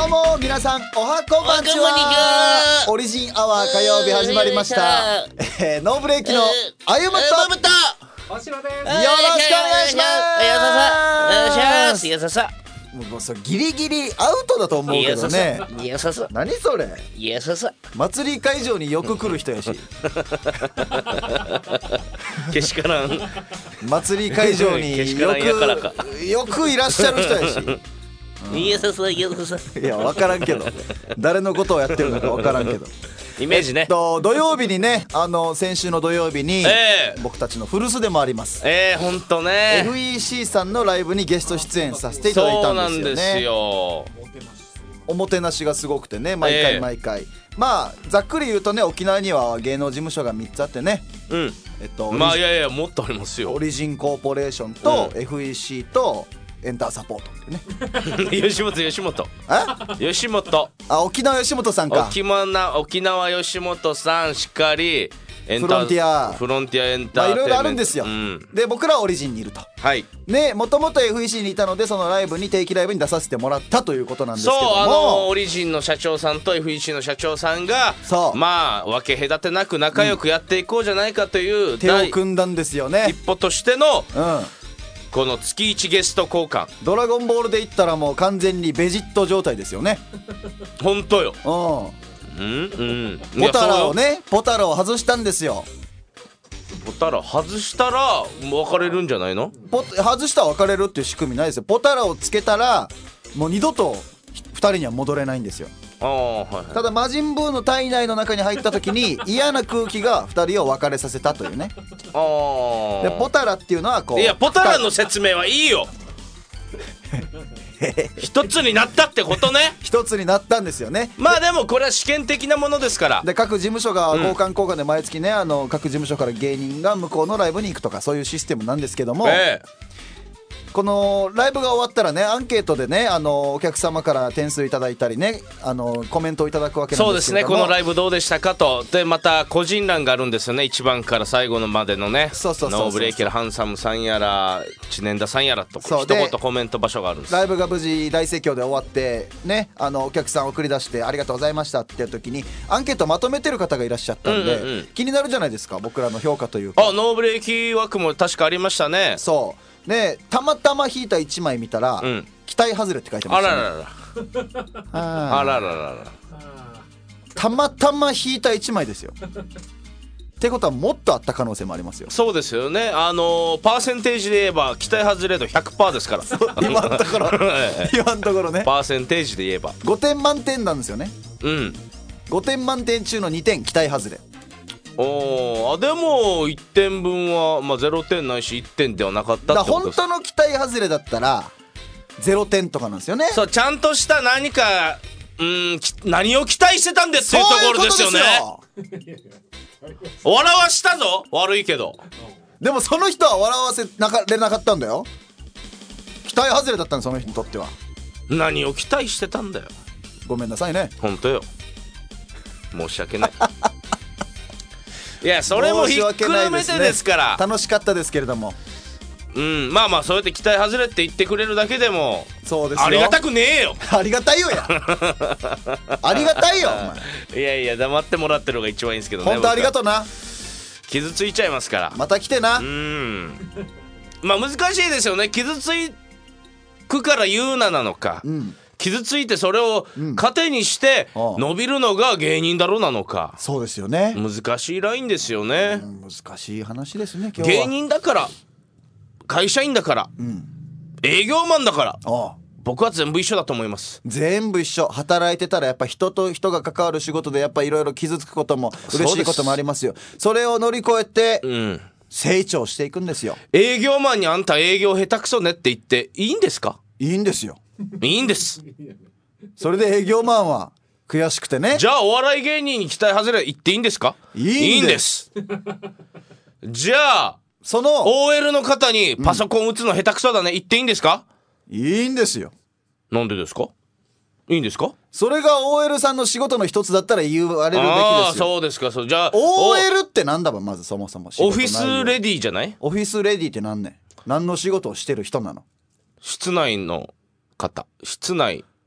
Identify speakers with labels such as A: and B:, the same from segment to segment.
A: どうも皆さんおはこんばんちは。オリジンアワー火曜日始まりました。ノーブレーキのあゆむと
B: おしろです。
A: よろしくお願いします。
C: よささ
A: もうそれギリギリアウトだと思うけどね。
C: よささ
A: 何それ。
C: よささ
A: 祭り会場によく来る人やし
C: けしからん
A: 祭り会場によくいらっしゃる人やし
C: よささよささ
A: いや分からんけど誰のことをやってるのか分からんけど
C: イメージね。
A: 土曜日にね先週の土曜日に、僕たちの古巣でもあります
C: ほんとね
A: FEC さんのライブにゲスト出演させていただいたんですよね。
C: そうなんですよ。
A: おもてなしがすごくてね毎回、まあざっくり言うとね沖縄には芸能事務所が3つあってね、
C: まあいやもっとありますよ。
A: オリジンコーポレーションと、FEC とエンターサポートってね
C: 吉本
A: 沖縄吉本さんか。
C: 沖縄吉本さんしっかり
A: フロンティア
C: エンターテインメント、
A: いろいろあるんですよ、で僕らはオリジンにいると。
C: はい
A: ね、もともと FEC にいたのでそのライブに定期ライブに出させてもらったということなんですけども、
C: そうオリジンの社長さんと FEC の社長さんがまあ分け隔てなく仲良くやっていこうじゃないかという、
A: 手を組んだんですよね。
C: 一歩としての、この月1ゲスト交換。
A: ドラゴンボールで言ったらもう完全にベジット状態ですよね。
C: 本当よ。ポタ
A: ラを外したんですよ。
C: ポタラ外したら別れるんじゃないの？
A: 外したら別れるっていう仕組みないですよ。ポタラをつけたらもう二度と2人には戻れないんですよ。ただ魔人ブーの体内の中に入った時に嫌な空気が2人を別れさせたというね。でポタラっていうのはこう、
C: いやポタラの説明はいいよ一つになったってことね。
A: 一つになったんですよね。
C: まあでもこれは試験的なものですから。
A: で各事務所が交換で毎月ね各事務所から芸人が向こうのライブに行くとかそういうシステムなんですけども、このライブが終わったらねアンケートでねお客様から点数いただいたりねコメントをいただくわけなんですけれども、
C: そうですね。このライブどうでしたかと。でまた個人欄があるんですよね。1番から最後のまでのね。ノーブレーキやらハンサムさんやら知念田さんやらと一言コメント場所があるんです。
A: ライブが無事大盛況で終わってねお客さん送り出してありがとうございましたっていう時にアンケートまとめてる方がいらっしゃったんで、気になるじゃないですか僕らの評価というか。
C: ノーブレーキ枠も確かありましたね。
A: そうね、たまたま引いた1枚見たら、期待外れって書いてましたね。あららたまたま引いた1枚ですよってことはもっとあった可能性もありますよ。
C: そうですよね。パーセンテージで言えば期待外れ度 100% ですから
A: 今のところ今のところね
C: パーセンテージで言えば
A: 5点満点なんですよね。5点満点中の2点期待外れ。
C: でも1点分は、0点ないし1点ではなかったってことです。
A: 本当の期待外れだったら0点とかなんですよね。
C: そうちゃんとした何か何を期待してたんですっていうところですよね。笑わしたぞ悪いけど。
A: でもその人は笑わせれなかったんだよ。期待外れだったんその人にとっては。
C: 何を期待してたんだよ。
A: ごめんなさいね。
C: 本当よ申し訳ないいやそれもひっくるめてですから。
A: 楽しかったですけれども、
C: まあそうやって期待外れって言ってくれるだけでも
A: そうですよ。
C: ありがたくねえよ
A: ありがたいよやありがたいよお前。
C: いや黙ってもらってるのが一番いいんですけどね。
A: 本当ありがとうな。
C: 傷ついちゃいますから
A: また来てな。
C: 難しいですよね。傷つくから言うなのか、傷ついてそれを糧にして伸びるのが芸人だろうなのか。
A: そうですよね。
C: 難しいラインですよね。
A: 難しい話ですね今日は。
C: 芸人だから会社員だから、営業マンだから僕は全部一緒だと思います。
A: 全部一緒。働いてたらやっぱ人と人が関わる仕事でやっぱいろいろ傷つくことも嬉しいこともありますよ。それを乗り越えて、成長していくんですよ。
C: 営業マンにあんた営業下手くそねって言っていいんですか？
A: いいんですよ。
C: いいんです。
A: それで営業マンは悔しくてね。
C: じゃあお笑い芸人に期待外れ言っていいんですか？いいんです。じゃあその OL の方にパソコン打つの下手くそだね言っていいんですか？
A: いいんですよ。
C: なんでですか？いいんですか？
A: それが OL さんの仕事の一つだったら言われるべきですよ。
C: そうですか。じゃあ
A: OL ってなんだばまずそもそも
C: オフィスレディじゃない？
A: オフィスレディって何の仕事をしてる人なの？
C: 室内の方、室内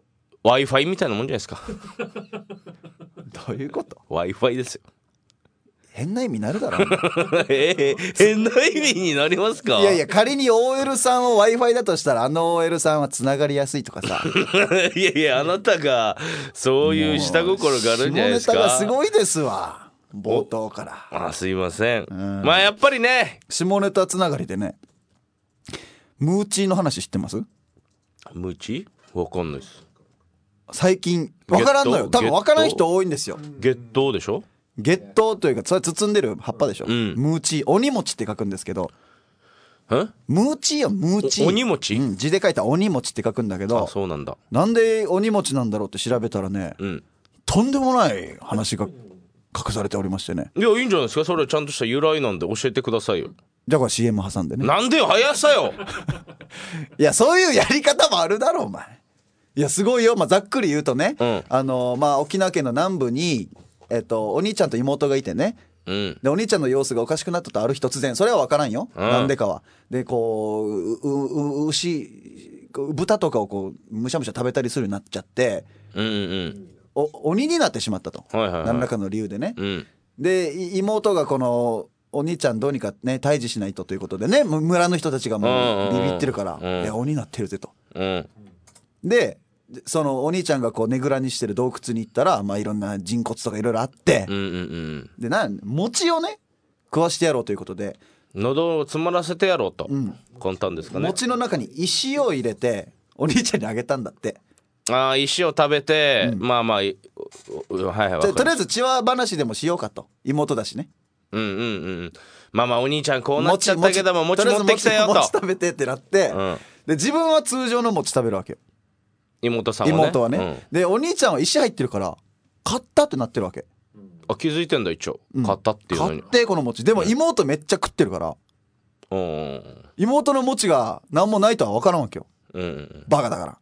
C: Wi-Fi みたいなもんじゃないですか。
A: どういうこと？
C: Wi-Fi ですよ。
A: 変な意味になるだろ
C: 変な意味になりますか？
A: いやいや、仮に OL さんを Wi-Fi だとしたら、あの OL さんはつながりやすいとかさ
C: いやいや、あなたがそういう下心があるんじゃないですか。
A: 下ネタがすごいですわ、冒頭から。
C: すいません、まあやっぱりね、
A: 下ネタつながりでね、ムーチーの話知ってます？
C: ムーチー？わかんないです。
A: 最近わからんのよ。多分わからない人多いんですよ。
C: 月桃でしょ？
A: 月桃というか、それ包んでる葉っぱでしょ、ムーチー、鬼餅って書くんですけど、ムーチーよ、ムーチー。
C: 鬼餅、
A: 字で書いたら鬼餅って書くんだけど、
C: そうなんだ。
A: なんで鬼餅なんだろうって調べたらね、とんでもない話が隠されておりましてね。
C: いや、いいんじゃないですか。それはちゃんとした由来なんで教えてくださいよ。
A: じゃあこれ CM 挟んでね。
C: なんでよ、早さよ
A: いや、そういうやり方もあるだろお前。いや、すごいよ。ざっくり言うとね、沖縄県の南部にお兄ちゃんと妹がいてね、でお兄ちゃんの様子がおかしくなったと、ある日突然、それは分からんよ、なんでかは。でこう豚とかをこうむしゃむしゃ食べたりするようになっちゃって、鬼になってしまったと、何らかの理由でね、で妹がこのお兄ちゃんどうにかね退治しないとということでね、村の人たちがもうビビってるから、いや鬼になってるぜと、でそのお兄ちゃんがこうねぐらにしてる洞窟に行ったら、いろんな人骨とかいろいろあって、で餅をね食わしてやろうということで、
C: 喉を詰まらせてやろうと、魂胆ですかね。
A: 餅の中に石を入れてお兄ちゃんにあげたんだって。
C: 石を食べて、とりあえ
A: ず血話話でもしようかと、妹だしね。
C: お兄ちゃんこうなっちゃったけども、餅持ってきたよと、
A: 餅食べてってなって、で自分は通常の餅食べるわけよ、妹はね、でお兄ちゃんは石入ってるから買ったってなってるわけ。
C: 気づいてんだ一応、買ったっていうのに。
A: 買ってこの餅でも妹めっちゃ食ってるから、妹の餅が何もないとは分からんわけよ、バカだから。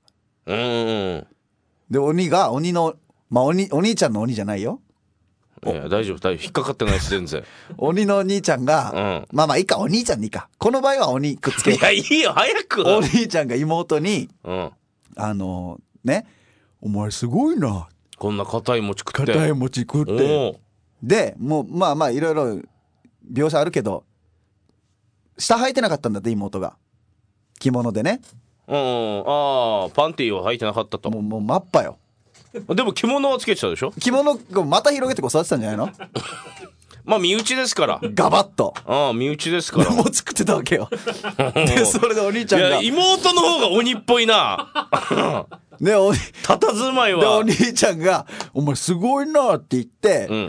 A: でお兄のお兄ちゃんの鬼じゃないよ。
C: いや大丈夫引っかかってないです全然。
A: 鬼の兄ちゃんが、いいか、お兄ちゃんにいいか、この場合は鬼くっつける。
C: いやいいよ早く。
A: お兄ちゃんが妹に、ね、お前すごいな、
C: こんな硬い餅食って。
A: 硬い餅食って。でもういろいろ描写あるけど、下履いてなかったんだって妹が、着物でね。
C: パンティーは履いてなかったと。
A: もうマッパよ。
C: でも着物はつけてたでしょ。着
A: 物また広げてこう育てたんじゃないの
C: 身内ですから、
A: ガバッと。身
C: 内ですから
A: もう作ってたわけよでそれでお兄ちゃんが、
C: いや妹の方が鬼っぽいな
A: ね、
C: 佇まいは。
A: でお兄ちゃんがお前すごいなって言って、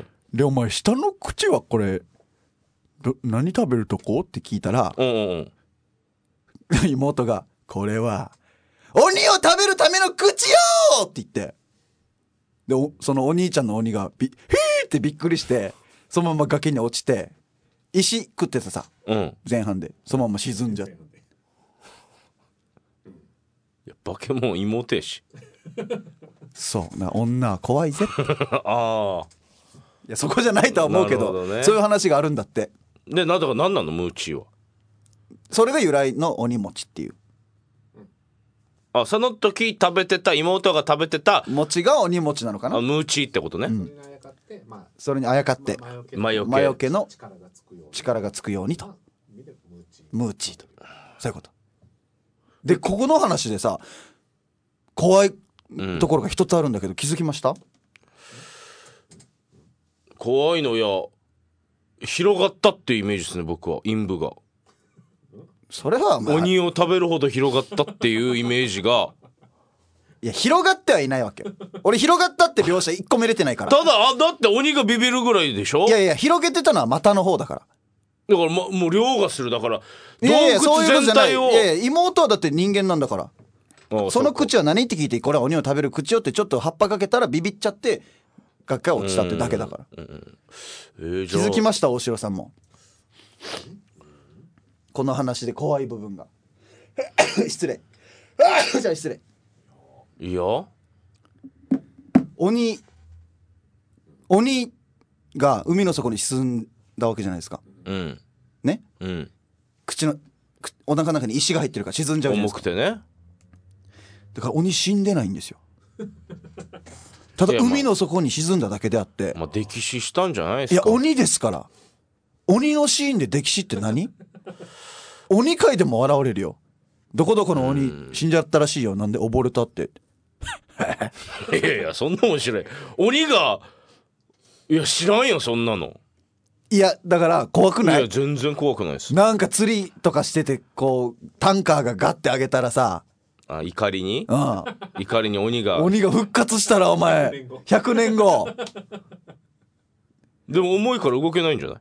A: でお前下の口はこれ何食べるとこって聞いたら、妹がこれは鬼を食べるための口よって言って、でそのお兄ちゃんの鬼がへーってびっくりして、そのまま崖に落ちて石食ってたさ、前半でそのまま沈んじゃって。
C: いや化け物妹やし
A: そうな、女は怖いぜっていやそこじゃないとは思うけど、そういう話があるんだって。
C: で何なのムーチーは。
A: それが由来の鬼餅っていう。
C: その時妹が食べてた
A: 餅が鬼餅なのかな。
C: ムーチーってことね、
A: それにあやかって魔除けの力がつくようにと、ムーチーと、そういうことで、ここの話でさ怖いところが一つあるんだけど、気づきました？
C: 怖いのや広がったっていうイメージですね、僕は。陰部が
A: それは
C: 鬼を食べるほど広がったっていうイメージが
A: いや広がってはいないわけよ。俺広がったって描写1個も入れてないから。
C: だって鬼がビビるぐらいでしょ。
A: いや広げてたのは股の方だから。
C: だからもう凌駕する、だから
A: 洞窟全体を。いや妹はだって人間なんだから。その口は何って聞いて、これは鬼を食べる口よってちょっと葉っぱかけたらビビっちゃって崖が落ちたってだけだから。気づきました大城さんも。この話で怖い部分が失礼じゃあ失礼。
C: いや
A: 鬼が海の底に沈んだわけじゃないですか、ね、口のお腹の中に石が入ってるから沈んじゃうじゃないですか。
C: 重くてね。
A: だから鬼死んでないんですよ。 ただ海の底に沈んだだけであって、
C: まあ、溺死したんじゃないですか。
A: いや鬼ですから。鬼のシーンで溺死って何？鬼界でも笑われるよ。どこどこの鬼死んじゃったらしいよ、なんで溺れたって
C: いやいやそんな面白い。鬼がいや知らんよそんなの。
A: いやだから怖くない？
C: いや全然怖くないです。
A: なんか釣りとかしててこうタンカーがガッて上げたらさ、
C: 怒りに鬼が
A: 復活したらお前100年後
C: でも重いから動けないんじゃない？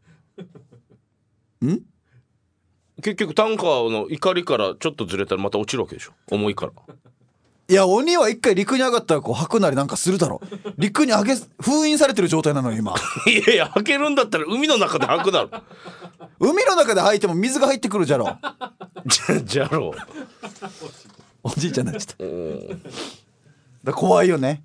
C: ん？結局タンカーの怒りからちょっとずれたらまた落ちるわけでしょ、重いから。
A: いや鬼は一回陸に上がったらこう吐くなりなんかするだろ。陸に封印されてる状態なのよ今
C: いやいや吐けるんだったら海の中で吐くだろ
A: 海の中で吐いても水が入ってくるじゃろ
C: じゃろ
A: おじいちゃんでしただ怖いよね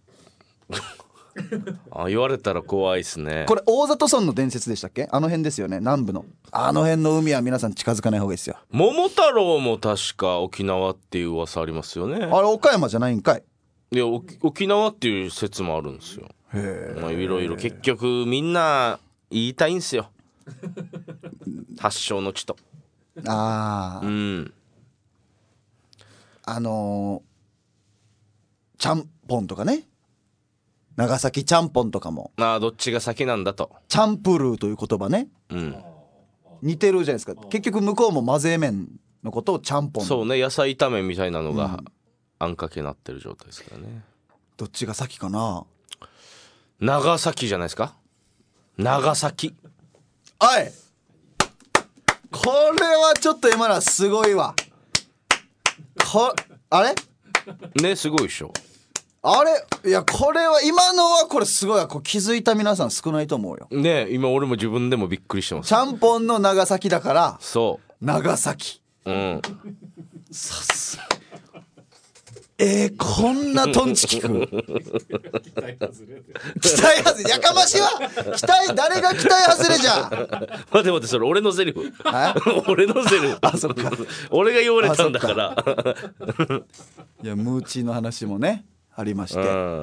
C: 言われたら怖いっすね。
A: これ大里村の伝説でしたっけ？あの辺ですよね、南部のあの辺の海は皆さん近づかない方がいいですよ。
C: 桃太郎も確か沖縄っていう噂ありますよね。
A: あれ岡山じゃないんかい？
C: いや沖縄っていう説もあるんですよ。まあいろいろ結局みんな言いたいんすよ発祥の地と。
A: ちゃんぽんとかね、長崎ちゃんぽんとかも
C: どっちが先なんだと。
A: チャンプルーという言葉ね、似てるじゃないですか。結局向こうも混ぜ麺のことをちゃんぽん。
C: そうね、野菜炒めみたいなのがあんかけなってる状態ですからね。
A: どっちが先かな？
C: 長崎じゃないですか。長崎。
A: おいこれはちょっと今のはすごいわ。あれ
C: ね、すごいでしょ。
A: あれいやこれは今のはこれすごいわ。こう気づいた皆さん少ないと思うよ
C: ね。今俺も自分でもびっくりしてます。
A: ちゃんぽんの長崎だから。
C: そう
A: 長崎。さすこんなトンチキく期待外れやかましいわ。誰が期待外れじゃ
C: 待ってそれ俺のセリフ俺のセリフ
A: そっか
C: 俺が言われたんだから
A: いやムーチーの話もねありまして、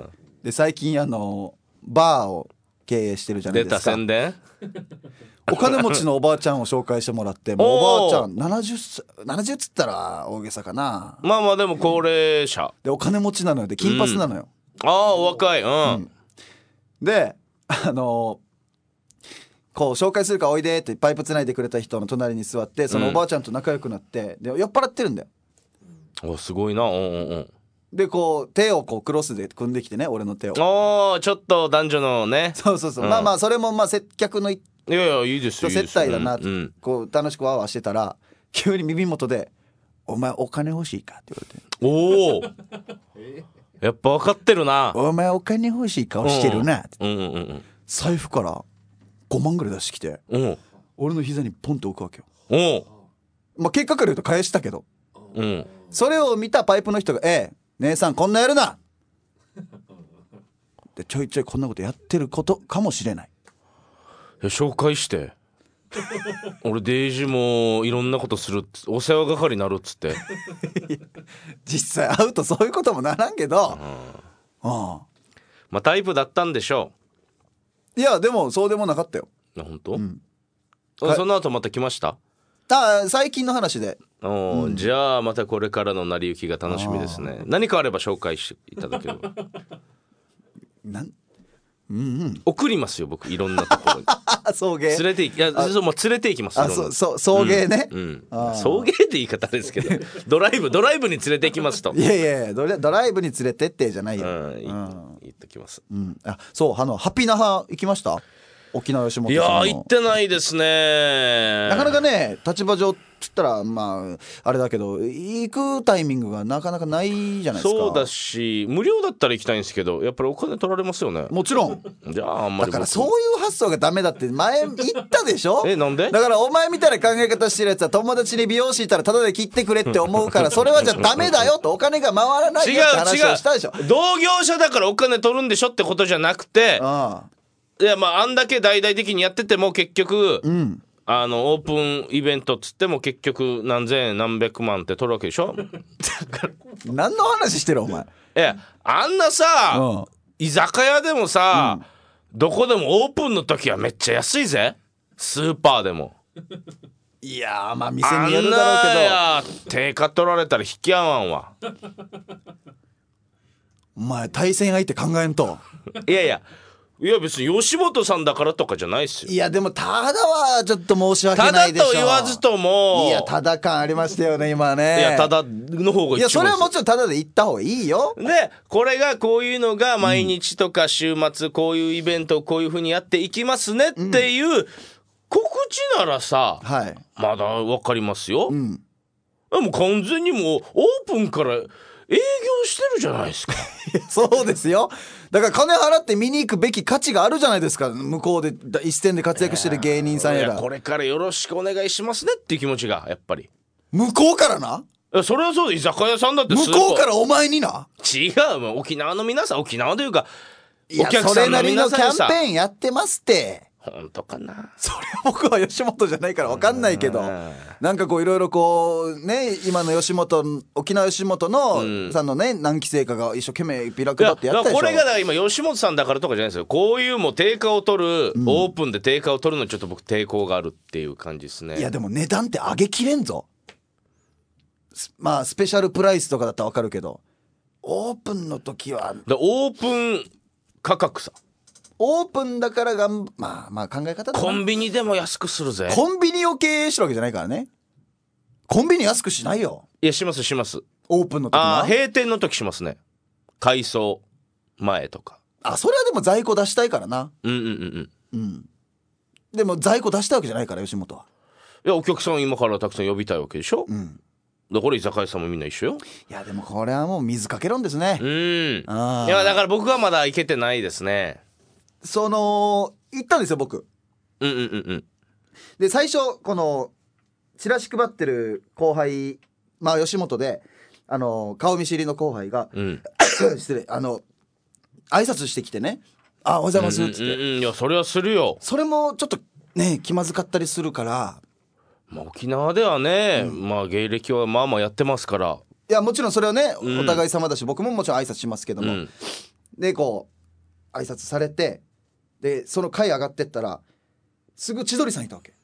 A: で最近バーを経営してるじゃないですか。
C: 出た宣伝
A: お金持ちのおばあちゃんを紹介してもらって、もうおばあちゃん70っつったら大げさかな。
C: まあでも高齢者
A: でお金持ちなのよ。で金髪なのよ、
C: お若い。
A: でこう紹介するからおいでってパイプつないでくれた人の隣に座って、そのおばあちゃんと仲良くなって、で酔っ払ってるんだよ。
C: すごいな。
A: でこう手をこうクロスで組んできてね、俺の手を。
C: ちょっと男女のね。
A: そう、まあそれも接客のい
C: やいいですよ
A: 接待だな、こう楽しくワーワーしてたら急に耳元で「お前お金欲しいか?」って
C: 言われてやっぱ分かってるな。
A: お前お金欲しい顔してるなって、財布から5万ぐらい出してきて、俺の膝にポンって置くわけよ。まあ結果から言うと返したけど、それを見たパイプの人が「姉さんこんなやるな」でちょいちょいこんなことやってることかもしれない。
C: 紹介して俺デイジもいろんなことするお世話係になるっつって
A: 実際会うとそういうこともならんけど、
C: まあタイプだったんでしょ
A: う。いやでもそうでもなかったよ。
C: 本当？その後また来ました？
A: 最近の話で。
C: じゃあまたこれからの成り行きが楽しみですね。何かあれば紹介していただければ送りますよ僕、いろんなところに
A: 送迎
C: 連れて連れて行きます。
A: 送迎ね、
C: 送迎って言い方ですけどドライブに連れて行きますと。
A: いやドライブに連れてってじゃないよ。
C: 言っときます。
A: そうハピナハ行きました？沖縄吉本さんの。
C: いや行ってないですね。
A: なかなかね立場上っつったらまああれだけど行くタイミングがなかなかないじゃないですか。
C: そうだし無料だったら行きたいんですけどやっぱりお金取られますよね。
A: もちろん。
C: じゃああんまり
A: だからそういう発想がダメだって前言ったでしょ
C: なんで？
A: だからお前みたいな考え方してるやつは友達に美容師いたらタダで切ってくれって思うからそれはじゃあダメだよとお金が回らないよって話をしたでしょ。
C: 同業者だからお金取るんでしょってことじゃなくて、いやあんだけ大々的にやってても結局、オープンイベントっつっても結局何千円何百万って取るわけでしょ。だか
A: 何の話してるお前。
C: あんなさ、居酒屋でもさ、どこでもオープンの時はめっちゃ安いぜ。スーパーでも。
A: いやまあ店によるだろうけど、
C: あんな定価取られたら引き合わんわ。
A: お前対戦相手考えんと。
C: いや別に吉本さんだからとかじゃないっすよ。
A: いやでもただはちょっと申し訳ないでしょ。
C: ただと言わずとも、
A: いやただ感ありましたよね今ね。
C: いやただの方が一番。
A: いやそれはもちろんただで行った方がいいよ。
C: でこれがこういうのが毎日とか週末こういうイベントをこういう風にやっていきますねっていう告知ならさ、まだわかりますよ。でも完全にもうオープンから営業してるじゃないですか。
A: そうですよ。だから金払って見に行くべき価値があるじゃないですか。向こうで一線で活躍してる芸人さんやら。
C: これからよろしくお願いしますねっていう気持ちがやっぱり。
A: 向こうからな。
C: それはそうで、居酒屋さんだって
A: 向こうからお前にな。
C: 違う、沖縄の皆さん、沖縄というか
A: お客さんの皆さんにさ、それなりのキャンペーンやってますって。
C: 本当かな。
A: それは僕は吉本じゃないから分かんないけど、なんかこういろいろこうね、今の沖縄吉本のさんのね、何期生かが一生懸命ビラ配ってやったでしょ。
C: これがだから今吉本さんだからとかじゃないですよ。こういうもう定価を取る、オープンで定価を取るのにちょっと僕抵抗があるっていう感じですね。
A: いやでも値段って上げきれんぞ。まあスペシャルプライスとかだったら分かるけど、オープンの時は
C: オープン価格さ。
A: オープンだからまあ考え方だな。
C: コンビニでも安くするぜ。
A: コンビニを経営してるわけじゃないからね。コンビニ安くしないよ。
C: いやします。
A: オープンの時は
C: 閉店の時しますね。改装前とか。
A: それはでも在庫出したいからな。でも在庫出したいわけじゃないから吉本は。
C: いやお客さん今からたくさん呼びたいわけでしょ。だから居酒屋さんもみんな一緒よ。
A: いやでもこれはもう水かけ論ですね。
C: いやだから僕はまだ行けてないですね。
A: 行ったんですよ僕。で最初このチラシ配ってる後輩、まあ吉本で顔見知りの後輩が、失礼挨拶してきてね、おはようございますっつって、
C: いやそれはするよ。
A: それもちょっとね気まずかったりするから、
C: 沖縄ではね、芸歴はまあまあやってますから。
A: いやもちろんそれはね、お互い様だし僕ももちろん挨拶しますけども、でこう挨拶されて、でその階上がってったらすぐ千鳥さんいたわけ。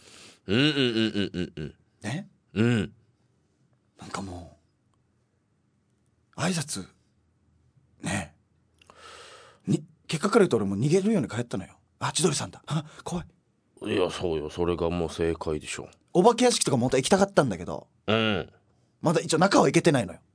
A: ね、なんかもう挨拶ねに結果から言うと俺もう逃げるように帰ったのよ。千鳥さんだ、怖い。
C: いやそうよ、それがもう正解でしょ。
A: お化け屋敷とかも本当は行きたかったんだけど、まだ一応中は行けてないのよ。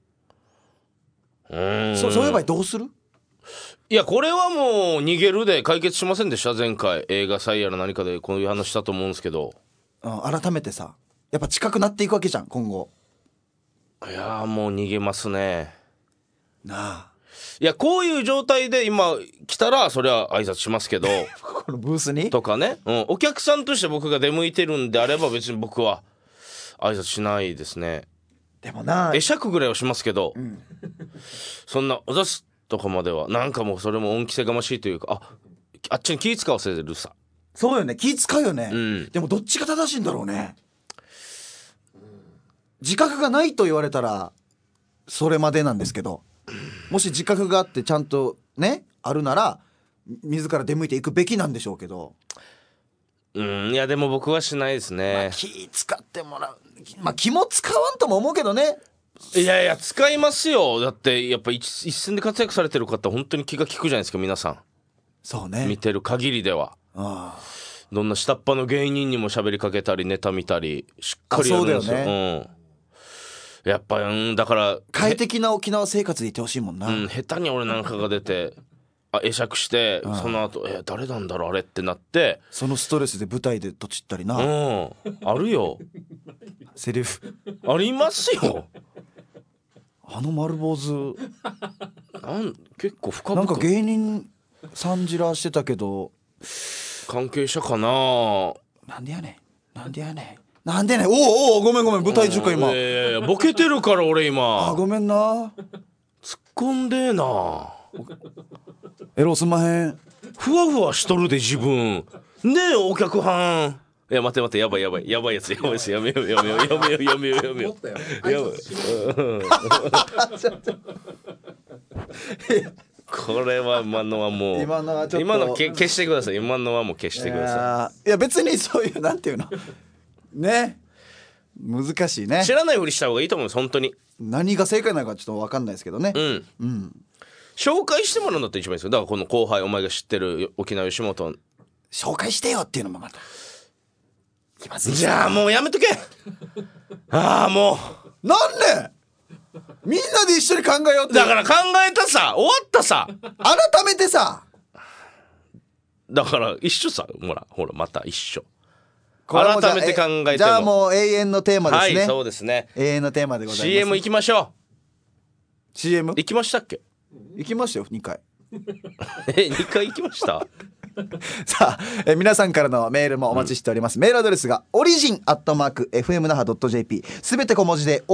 A: そういう場合どうする？
C: いやこれはもう逃げるで解決しませんでした？前回映画祭やら何かでこういう話したと思うんですけど、
A: 改めてさやっぱ近くなっていくわけじゃん今後。
C: いやもう逃げますね。
A: い
C: やこういう状態で今来たらそれは挨拶しますけど
A: このブースに
C: とかね、お客さんとして僕が出向いてるんであれば別に僕は挨拶しないですね。
A: でもな
C: 会釈ぐらいはしますけど、そんなおざすとかまではなんかもうそれも恩着せがましいというか、あっちに気使わせるさ。
A: そうよね、気使うよね、でもどっちが正しいんだろうね。自覚がないと言われたらそれまでなんですけど、もし自覚があってちゃんとねあるなら自ら出向いていくべきなんでしょうけど、
C: いやでも僕はしないですね。
A: 気使ってもらう、気も使わんとも思うけどね。
C: いや使いますよ。だってやっぱ一線で活躍されてる方本当に気が利くじゃないですか皆さん。
A: そうね、
C: 見てる限りでは。どんな下っ端の芸人にも喋りかけたりネタ見たりしっかりやるんですよ。そうだよね、やっぱだから
A: 快適な沖縄生活でいてほしいもんな。
C: 下手に俺なんかが出て会釈して、その後誰なんだろうあれってなって、
A: そのストレスで舞台でとちったりな、
C: あるよ
A: セリフ
C: ありますよ。
A: 丸坊主
C: 結構深々
A: なんか芸人さんじらしてたけど
C: 関係者かな。
A: なんでやねんおおごめん舞台中か今。
C: ボケてるから俺今。
A: ごめんな、
C: 突っ込んでえな。
A: エロすんまへん。
C: ふわふわしとるで自分ねえお客はんいや待ってやばいやつやめようこれは今のはもう今の消してください。今のはもう消してくださ
A: い。いや別にそういうなんていうのね、難しいね。
C: 知らないふりした方がいいと思います。本当に
A: 何が正解なのかちょっと分かんないですけどね。
C: 紹介してもらうんだったら一番いいですよ。だからこの後輩、お前が知ってる沖縄吉本
A: 紹介してよっていうのもまた
C: じゃあもうやめとけああも
A: うなんでみんなで一緒に考えようって。
C: だから考えたさ、終わったさ、
A: 改めてさ、
C: だから一緒さ、ほらまた一緒。改めて考えても
A: じゃあもう永遠のテーマですね。
C: はい、そうですね、
A: 永遠のテーマでございます。
C: CM 行きましょう。
A: CM
C: 行きましたっけ？
A: 行きましたよ2回
C: 2回行きました
A: さあ、皆さんからのメールもお待ちしております。メールアドレスがorigin@fmnaha.jp、 すべて小文字で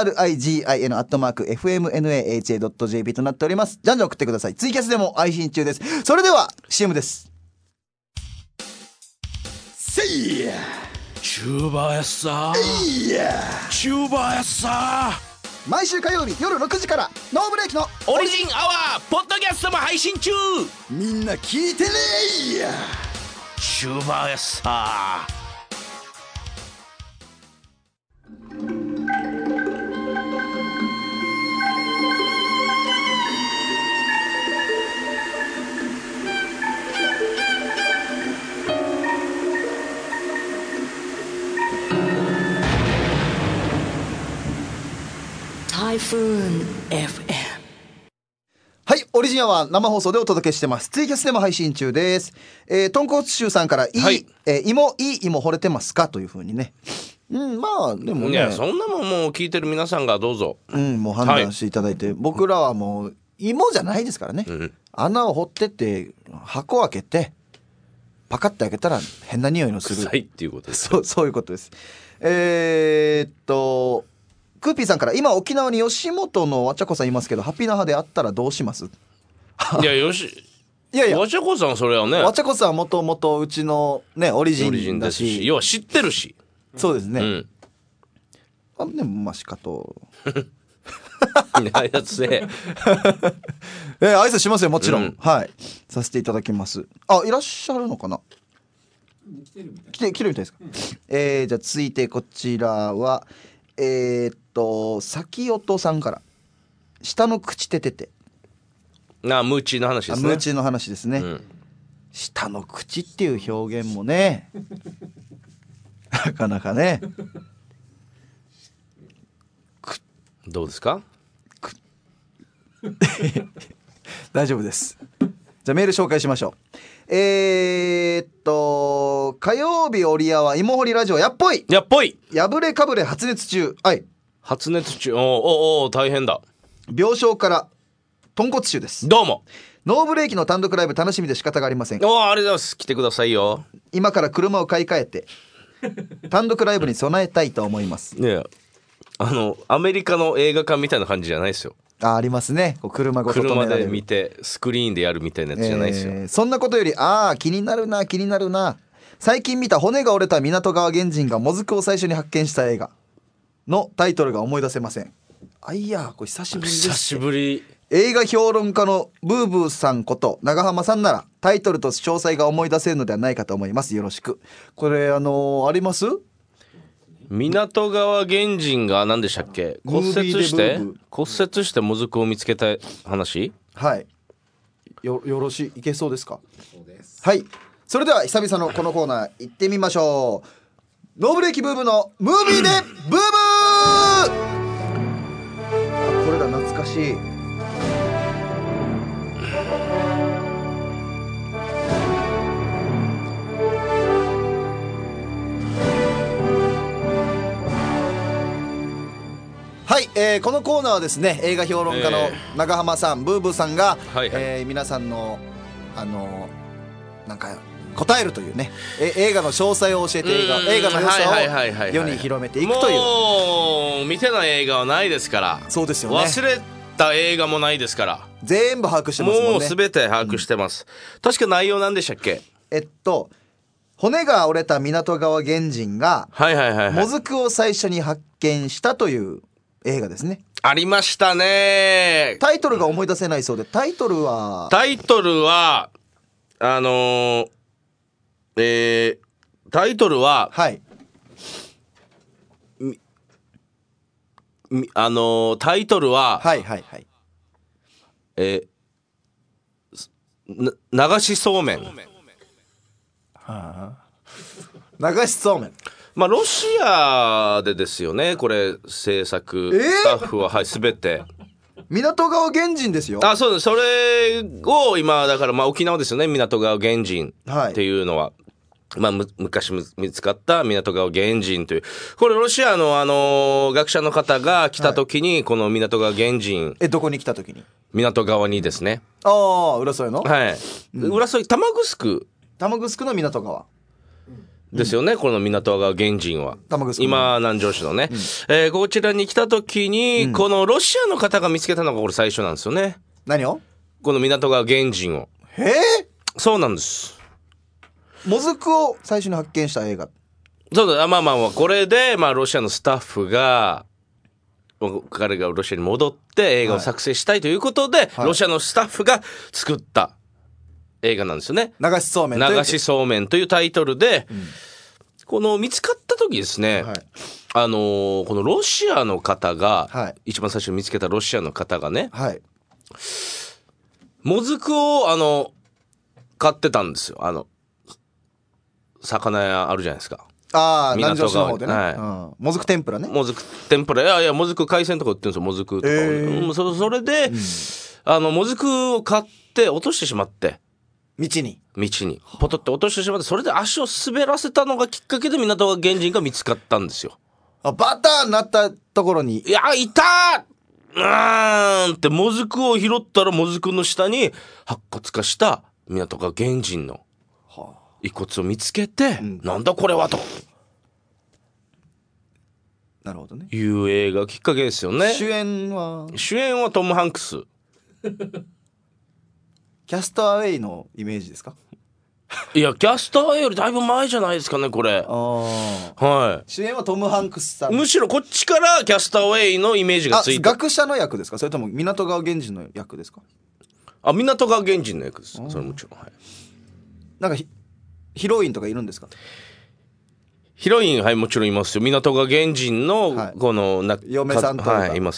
A: origin@fmnaha.jp となっております。じゃんじゃん送ってください。ツイキャスでも配信中です。それでは CM です。せいや
C: チューバーやさチューバーやさ。
A: 毎週火曜日夜6時からノーブレーキの
C: オリジンアワーポッドキャストも配信中。
A: みんな聞いてねーや。
C: チューバーやさ。
A: Typhoon FM。 はい、オリジンアワー生放送でお届けしてます。ツイキャスでも配信中です。豚骨臭さんから芋惚れてますかという風にね。まあでもね、いや
C: そんなもんもう聞いてる皆さんがどうぞ
A: もう判断していただいて、僕らはもう芋じゃないですからね、穴を掘ってって箱を開けてパカッて開けたら変な匂いのする
C: 臭いっていうことです。
A: そういうことです。クーピーさんから、今沖縄に吉本のわちゃこさんいますけどハピナハで会ったらどうします？
C: いやわちゃこさんそれはね、
A: わちゃこさんはもともとうちのねオリジンだし、
C: 要は知ってるし。
A: そうですね、でもマシかと
C: 挨拶せ
A: 挨拶しますよもちろん、はいさせていただきます。いらっしゃるのかな、来てるみたいですか、じゃあ続いてこちらは先音さんから、下の口ててて、
C: ムーチーの話ですね。
A: ムーチーの話ですね、下の口っていう表現もねなかなかね
C: どうですか
A: 大丈夫です。じゃあメール紹介しましょう。火曜日オリアは芋掘りラジオやっぽい
C: 破れ
A: かぶれ発熱中。
C: 発熱中。お大変だ。
A: 病床から豚骨臭です。
C: どうも。
A: ノーブレーキの単独ライブ楽しみで仕方がありません。
C: ありがとうございます。来てくださいよ。
A: 今から車を買い替えて単独ライブに備えたいと思います。
C: いやアメリカの映画館みたいな感じじゃないですよ。
A: ありますね、こう車ごと止められる、
C: 車で見てスクリーンでやるみたいなやつじゃないですよ、
A: そんなことより気になるな最近見た骨が折れた港川原人がもずくを最初に発見した映画のタイトルが思い出せません。これ久しぶりです。
C: 久しぶり。
A: 映画評論家のブーブーさんこと長浜さんならタイトルと詳細が思い出せるのではないかと思います。よろしく。これあります？
C: 港川原人が何でしたっけ、骨折してもずくを見つけた話。
A: はいよろしいけそうですか？そうです。はい、それでは久々のこのコーナー行ってみましょう。ノーブレーキブーブのムービーでブーブーこれだ、懐かしい。はい、このコーナーはですね、映画評論家の長浜さん、ブーブーさんが、皆さんのなんか答えるというね、映画の詳細を教えて映画の良さを世に広めていくという。
C: もう見てない映画はないですから。
A: そうですよね。
C: 忘れた映画もないですから。
A: 全部把握してますもんね。
C: もう全て把握してます、確か内容なんでしたっけ？
A: 骨が折れた湊川源人がもずくを最初に発見したという映画ですね。
C: ありましたね。
A: タイトルが思い出せないそうで、タイトルは
C: タイトルは
A: はい、
C: タイトルは
A: はいはいはい、
C: 流しそうめん。
A: 流しそうめん。
C: まあロシアでですよね、これ制作、スタッフははい全て
A: 湊川源人ですよ。
C: あ、そうです。それを今だからまあ沖縄ですよね、湊川源人っていうのは、まあ昔見つかった湊川源人という、これロシアの学者の方が来た時に、この湊川源人、
A: どこに来た時に？
C: 湊川にですね。
A: ああ、浦添の？
C: はい。浦添玉城
A: の湊川
C: ですよね、この湊川源人は今南城市のね、こちらに来た時に、このロシアの方が見つけたのがこれ最初なんですよね。
A: 何を？
C: この湊川源人を。そうなんです。
A: もずくを最初に発見した映画。
C: そうだ、まあこれでまあロシアのスタッフが彼がロシアに戻って映画を作成したいということで、ロシアのスタッフが作った映画なんですよね。
A: 流しそうめん
C: というタイトルで、この見つかった時ですね、このロシアの方が、一番最初に見つけたロシアの方がね、もずくを買ってたんですよ。魚屋あるじゃないですか。
A: 南城市の方でね、もずく天ぷらね。
C: もずく天ぷら、いやもずく海鮮とか売ってるんですよ、もずくとか、それで、もずくを買って落としてしまって、道にポトって落としてしまって、それで足を滑らせたのがきっかけで湊川源人が見つかったんですよ。
A: バターになったところに、
C: いや、いたーってもずくを拾ったら、もずくの下に白骨化した湊川源人の遺骨を見つけて、なんだこれはと。
A: なるほどね。
C: いう映画きっかけですよね。
A: 主演は
C: トム・ハンクス。
A: キャストアウェイのイメージですか？
C: いや、キャストアウェイよりだいぶ前じゃないですかね、これ。はい。
A: 主演はトム・ハンクスさん。
C: むしろこっちからキャストアウェイのイメージがついて。
A: 学者の役ですか？それとも湊川源人の役ですか？
C: 湊川源人の役です。それもちろん。はい。
A: なんかヒロインとかいるんですか？
C: ヒロイン、はい、もちろんいますよ。湊川源人のこの、
A: 嫁さんとか。
C: はい、います。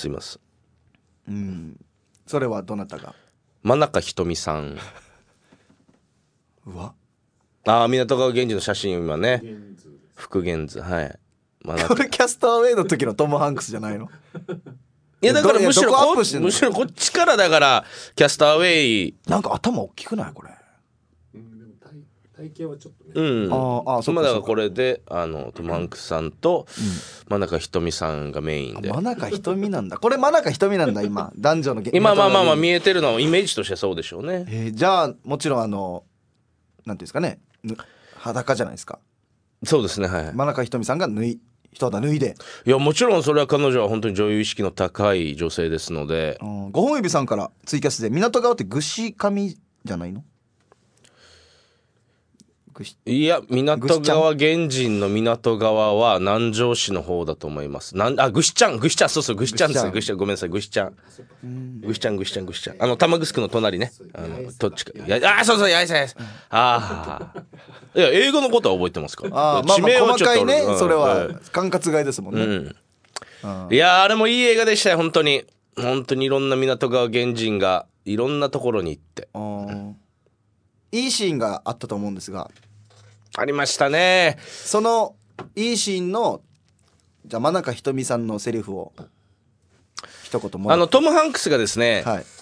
A: それはどなたが？
C: 真中ひとみさん。
A: うわ。
C: 湊川源氏の写真を今ね。復元図。はい。
A: これキャストアウェイの時のトム・ハンクスじゃないの？
C: いや、だからむしろこっちからだからキャストアウェイ。
A: なんか頭大きくないこれ？
B: 体型はちょっとね。
C: だからこれでトム・ハンクスさんと真中ひとみさんがメインで。
A: 真中ひとみなんだ。これ真中ひとみなんだ今。男女の
C: 今まあ見えてるのはイメージとしてそうでしょうね。
A: じゃあもちろんなんていうんですかね、裸じゃないですか。
C: そうですね、はい。
A: 真中ひとみさんが一肌脱いで。
C: いやもちろんそれは彼女は本当に女優意識の高い女性ですので。
A: 5本指さんからツイキャスで港川って串上じゃないの？
C: いや、湊川源人の湊川は南城市の方だと思います。ぐしちゃん、そうそう、ぐしちゃんですね。ぐしちゃん、ごめんなさい、ぐしちゃん。玉城の隣ね。どっちか。そう、やいさ。いや、映画のことは覚えてますから。
A: 地名はちょっと細かいね、それは管轄外ですもんね。
C: いや、あれもいい映画でしたよ、本当に。本当にいろんな湊川源人がいろんなところに行って。
A: いいシーンがあったと思うんですが。
C: ありましたね。
A: そのいいシーンのじゃあ真中ひとみさんのセリフを一言もらって。
C: トム・ハンクスがですね、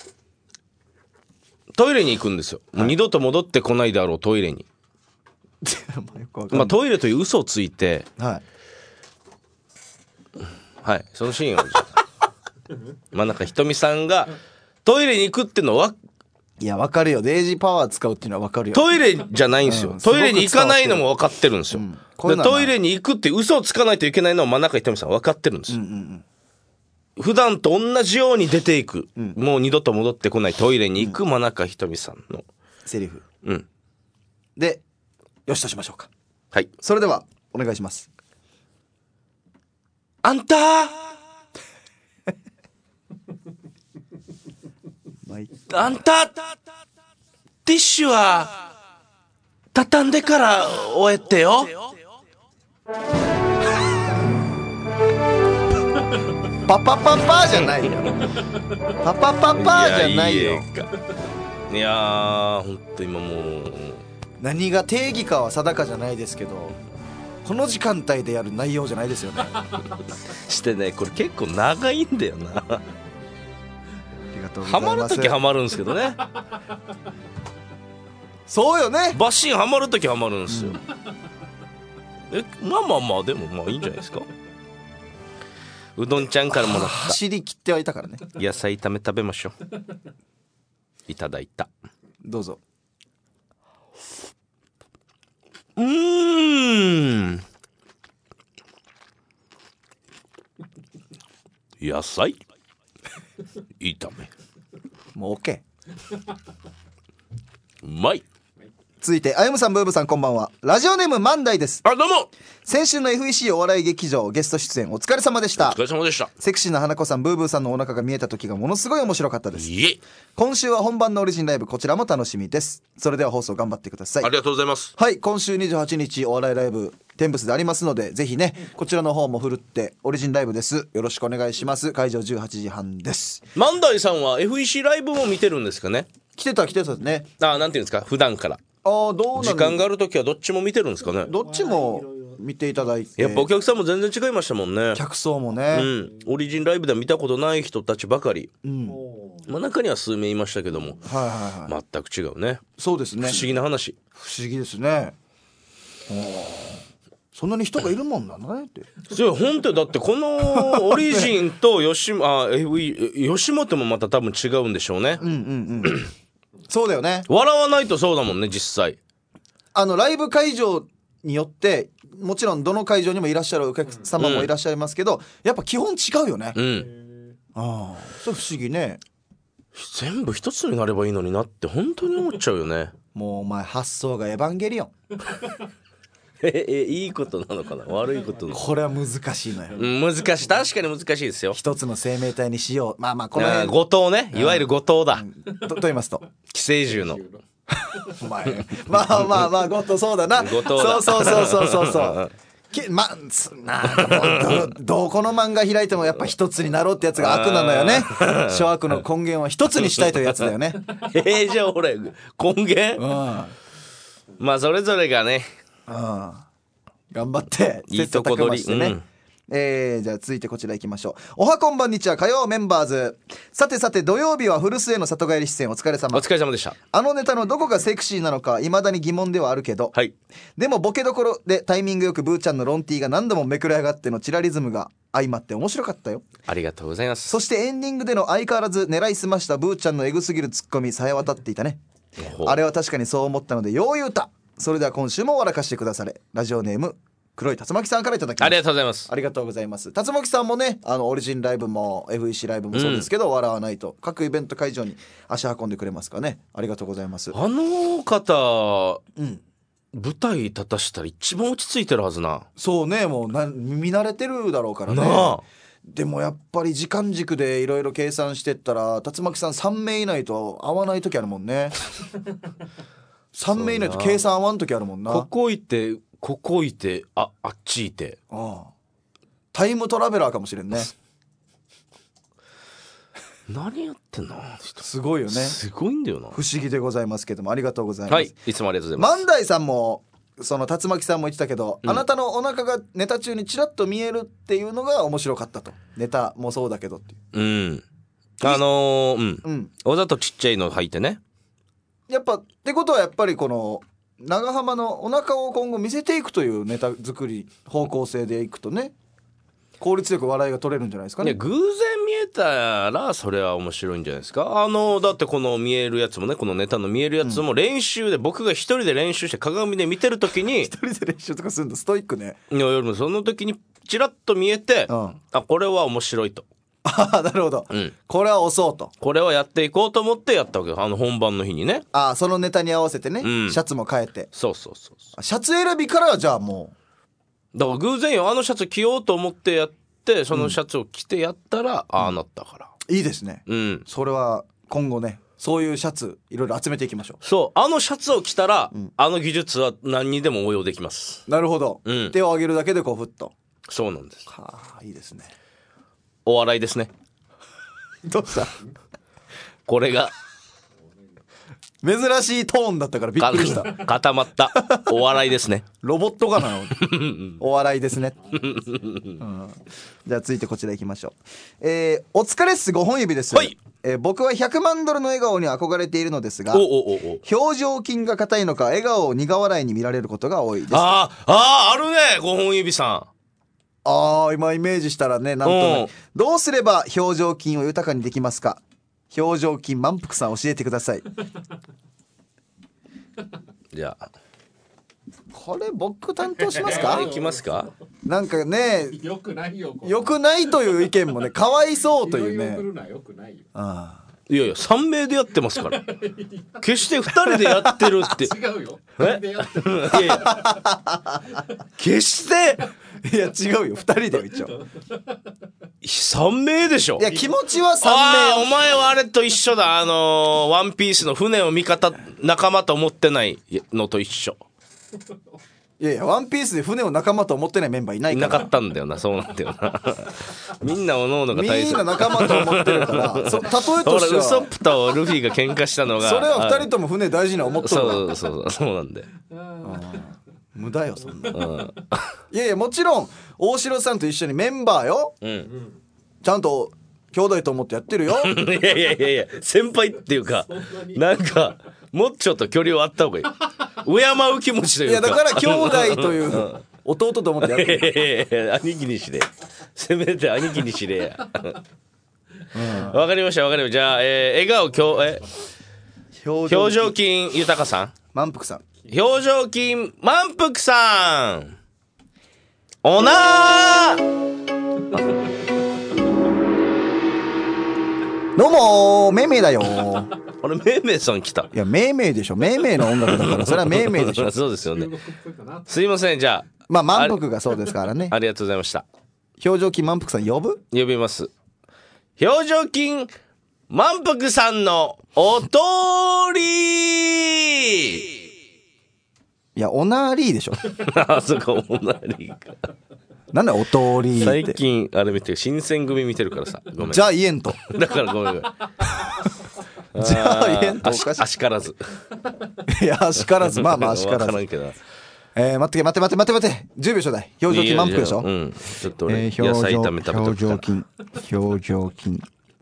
C: トイレに行くんですよ。もう二度と戻ってこないだろうトイレに。トイレという嘘をついて、そのシーンを真中ひとみさんがトイレに行くっていうのはい
A: や、わかるよ。デイジーパワー使うっていうのはわかるよ。
C: トイレじゃないんですよ。トイレに行かないのも分かってるんですよ。トイレに行くって嘘をつかないといけないのは真中ひとみさん分かってるんですよ。普段と同じように出ていく、もう二度と戻ってこないトイレに行く真中ひとみさんの
A: セリフ。で、よしとしましょうか。
C: はい、
A: それではお願いします。
C: あんたあんたティッシュは畳んでから終えてよ。
A: パパパパじゃないよ。パパパパじゃないよ。
C: いやーほんと今もう
A: 何が定義かは定かじゃないですけど、この時間帯でやる内容じゃないですよね。
C: してね、これ結構長いんだよな。
A: ありがとうございます。ハ
C: マるときハマるんですけどね。
A: そうよね。
C: バッシンハマるときハマるんですよ、まあまあまあでもまあいいんじゃないですか。うどんちゃんからもらった
A: 走り切ってはいたからね。
C: 野菜炒め食べましょう。いただいた。
A: どうぞ。
C: 野菜炒め
A: もう OK。
C: うまい。
A: 続いてあゆむさん、ブーブさん、こんばんは。ラジオネーム万代です。
C: あ、どうも。
A: 先週の FEC お笑い劇場ゲスト出演お疲れ様でした。
C: お疲れ様でした。
A: セクシーな花子さん、ブーブーさんのお腹が見えた時がものすごい面白かったです。
C: いえ。
A: 今週は本番のオリジンライブ、こちらも楽しみです。それでは放送頑張ってください。
C: ありがとうございます。
A: はい、今週28日お笑いライブテンブスでありますので、ぜひねこちらの方もふるってオリジンライブです。よろしくお願いします。会場18時半です。
C: 万代さんは FEC ライブも見てるんですかね。
A: 来てたね。
C: あ、なんていうんですか、普段から。
A: どうなん
C: 時間があるときはどっちも見てるんですかね。
A: どっちも見ていただいて、
C: やっぱお客さんも全然違いましたもんね。
A: 客層もね、
C: オリジンライブでは見たことない人たちばかり、まあ、中には数名いましたけども、全く違うね。
A: そうですね。
C: 不思議な話。
A: 不思議ですね。そんなに人がいるもんなんだねって。
C: そう本当だってこのオリジンと吉本もまた多分違うんでしょうね。
A: そうだよね。
C: 笑わないとそうだもんね実際。
A: ライブ会場によってもちろんどの会場にもいらっしゃるお客様もいらっしゃいますけど、やっぱ基本違うよね。そう不思議ね。
C: 全部一つになればいいのになって本当に思っちゃうよね。
A: もうお前発想がエヴァンゲリオン。
C: いいことなのかな悪いことなのか。
A: これは難しいのよ。
C: 難しい。確かに難しいですよ。
A: 一つの生命体にしよう。まあまあこの辺
C: 後藤ね、いわゆる後藤だ、
A: と言いますと
C: 寄生獣の
A: お前まあ後藤そうだな。
C: 後藤だ。
A: そうなんかもうどこの漫画開いてもやっぱ一つになろうってやつが悪なのよね。諸悪の根源は一つにしたいというやつだよね。
C: じゃあ俺根源、まあそれぞれがね、
A: 頑張って
C: いいとこ取りしてね。
A: じゃあ続いてこちら行きましょう。おはこんばんにちは火曜メンバーズ。さて土曜日は古巣への里帰り出演お疲れ様。
C: お疲れ様でした。
A: ネタのどこがセクシーなのか未だに疑問ではあるけど、でもボケどころでタイミングよくブーちゃんのロンティーが何度もめくれ上がってのチラリズムが相まって面白かったよ。
C: ありがとうございます。
A: そしてエンディングでの相変わらず狙いすましたブーちゃんのエグすぎるツッコミさえ渡っていたね。あれは確かにそう思ったのでよう言うた。それでは今週も笑かしてくだされ。ラジオネーム黒い竜巻さんからいただきました。
C: ありがとうございます。
A: ありがとうございます。竜巻さんもねオリジンライブも FEC ライブもそうですけど、笑わないと各イベント会場に足運んでくれますからね。ありがとうございます。
C: あの方、舞台立たしたら一番落ち着いてるはずな。
A: そうね、もう見慣れてるだろうからね。でもやっぱり時間軸でいろいろ計算してったら竜巻さん3名以内と合わない時あるもんね。3名以内と計算合わん時あるもんな。
C: ここいてあっちいて、
A: タイムトラベラーかもしれんね。
C: 何やってんの。
A: すごいよね。
C: すごいんだよな。
A: 不思議でございますけども、ありがとうございます。
C: いつもありがとうございます。
A: 万代さんもその竜巻さんも言ってたけど、あなたのお腹がネタ中にチラッと見えるっていうのが面白かったと。ネタもそうだけどっていう。
C: わざとちっちゃいの履いてね。
A: やっぱってことはやっぱりこの長浜のお腹を今後見せていくというネタ作り方向性でいくとね、効率よく笑いが取れるんじゃないですかね。
C: いや偶然見えたらそれは面白いんじゃないですか。だってこの見えるやつもね、このネタの見えるやつも練習で、僕が一人で練習して鏡で見てる時に
A: 一人で練習とかするのストイックね。
C: いやその時にチラッと見えて、これは面白いと。
A: なるほど、これは押そうと。
C: これはやっていこうと思ってやったわけよ、本番の日にね。
A: そのネタに合わせてね、シャツも変えて。
C: そうシ
A: ャツ選びからはじゃあも
C: うだから偶然よ、シャツ着ようと思ってやって、そのシャツを着てやったら、ああなったから。
A: いいですね。それは今後ね、そういうシャツいろいろ集めていきましょう。
C: そう、シャツを着たら、技術は何にでも応用できます。
A: なるほど、手を上げるだけでこうふっと。
C: そうなんです。
A: いいですね。
C: お笑いですね。
A: どうした？
C: これが
A: 珍しいトーンだったからびっくりした。
C: 固まったお笑いですね。
A: ロボットかなお笑いですね、じゃあ続いてこちら行きましょう。お疲れっす5本指です、
C: はい。
A: 僕は100万ドルの笑顔に憧れているのですが、表情筋が硬いのか笑顔を苦笑いに見られることが多いです。
C: あるね、5本指さん。
A: 今イメージしたらね、なんとなくどうすれば表情筋を豊かにできますか？表情筋満腹さん教えてください。
C: じゃあ
A: これ僕担当しますか？
C: いきますか？
A: なんかね、
B: よくないよ。
A: よくないという意見もね、かわいそうというね。
C: いや3名でやってますから。決して2人でやってるって。
B: 違うよ。
C: 決して
A: いや違うよ、2人でよ一応。
C: 3名でしょ。
A: いや気持ちは3名。
C: お前はあれと一緒だ。ワンピースの船を味方仲間と思ってないのと一緒。
A: いやワンピースで船を仲間と思ってないメンバーいないから。
C: いなかったんだよな。そうなんだよな。みんなおのおのが
A: みんな仲間と思ってるから例えとしては
C: ウソップとルフィが喧嘩したのが
A: それは2人とも船大事な思ってる。
C: そうなんで
A: 無駄よそんな。いやもちろん大城さんと一緒にメンバーよ、ちゃんと兄弟と思ってやってるよ。
C: いや先輩っていうか、なんかもうちょっと距離をあった方がいい。敬う気持ちというか。
A: いやだから兄弟という弟と思ってやってる。
C: 兄貴にしれ、せめて兄貴にしれや。わかりました。じゃあ、笑顔表情筋豊さん、
A: 満腹さん、
C: 表情筋満腹さん、おなー。
A: どうもめいめいだよ。
C: あれめいめいさん来た。
A: いやめいめいでしょ、めいめいの音楽だからそれはめいめいでしょ。
C: そうですよね。すいません。じゃあ
A: 満腹がそうですからね。
C: ありがとうございました。
A: 表情筋満腹さん呼
C: びます。表情筋満腹さんのお通り。
A: いやオナーリーでしょ。
C: そこオナーリーか。
A: なんだお通りって。
C: 最近あれ見てる、新選組見てるからさ。ごめん。
A: じゃあ言えんと。
C: だからごめん。
A: じゃあ言えんとおかしい。
C: 足からず。
A: いや足からず、まあ足からず。
C: 分からんけど。
A: 待って10秒ちょうだい。表情筋満腹でしょ。
C: ちょっと俺野菜炒め食べとくから。
A: 表情筋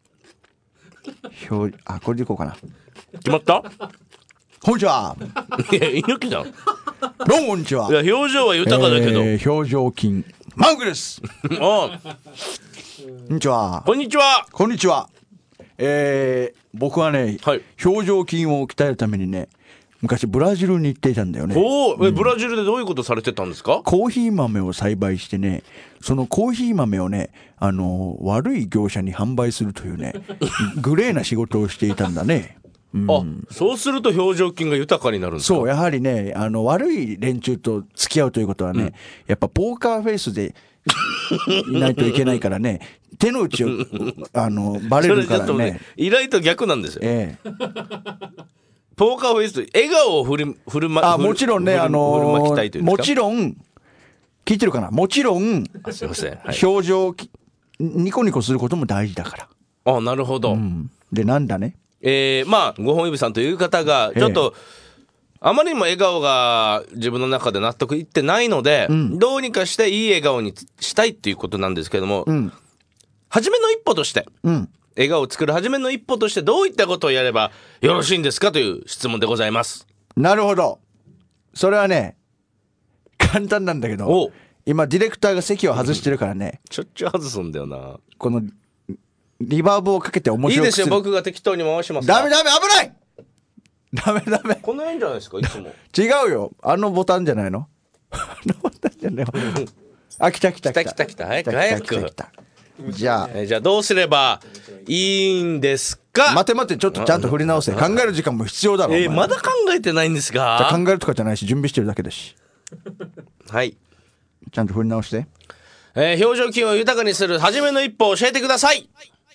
A: これでいこうかな。
C: 決まった？
A: こんにちは。
C: いや猪木じゃん。
A: どうもこんにちは。
C: いや表情は豊かだけど。
A: 表情筋満腹です。こんにちは。
C: こんにちは。
A: こんにちは。僕はね、表情筋を鍛えるためにね、昔ブラジルに行っていたんだよね。
C: ブラジルでどういうことされてたんですか？
A: コーヒー豆を栽培してね、そのコーヒー豆をね、悪い業者に販売するというねグレーな仕事をしていたんだね。
C: そうすると表情筋が豊かになるんですか？
A: そう、やはりね、悪い連中と付き合うということはね、やっぱポーカーフェイスでいないといけないからね、手の内をバレるからね。
C: 意外と逆なんですよ。ポーカーフェイスと笑顔を振る舞
A: もちろんね、
C: も
A: ちろん聞いてるかな、もちろん
C: すいません、
A: 表情ニコニコすることも大事だから。
C: なるほど。
A: でなんだね、
C: 五本指さんという方がちょっと、あまりにも笑顔が自分の中で納得いってないので、どうにかしていい笑顔にしたいっていうことなんですけども、初めの一歩として、笑顔を作る初めの一歩としてどういったことをやればよろしいんですかという質問でございます。
A: なるほど。それはね簡単なんだけど、今ディレクターが席を外してるからね、
C: しょっちゅう外すんだよな。
A: このリバーブをかけて面白くする。
C: いいですよ、僕が適当に回します。
A: ダメ危ない。ダメ
C: この辺じゃないですか、いつも。
A: 違うよ、ボタンじゃないの。ボタンじゃない。来た。
C: 早く。
A: じゃ
C: あどうすればいいんですか。
A: 待てちょっとちゃんと振り直せ。考える時間も必要だろ。
C: まだ考えてないんですか。
A: じゃ考えるとかじゃないし準備してるだけだし。
C: はい
A: ちゃんと振り直して。
C: 表情筋を豊かにする初めの一歩を教えてください。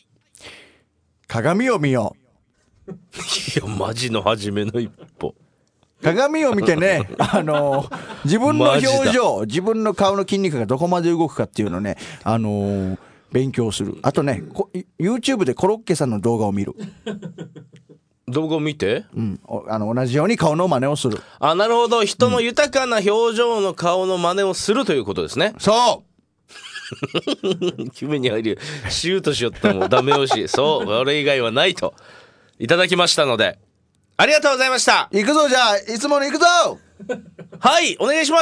A: 鏡を見よ
C: う。いやマジの初めの一歩。
A: 鏡を見てね、自分の表情、自分の顔の筋肉がどこまで動くかっていうのね、勉強する。あとね、YouTube でコロッケさんの動画を見る。
C: 動画を見て、
A: 同じように顔の真似をする。
C: なるほど。人の豊かな表情の顔の真似をするということですね。
A: そう
C: 夢に入りシュートしよったもんダメ押し。そう俺以外はないといただきましたのでありがとうございました。
A: 行くぞ。じゃあいつもの行くぞ。
C: はいお願いします。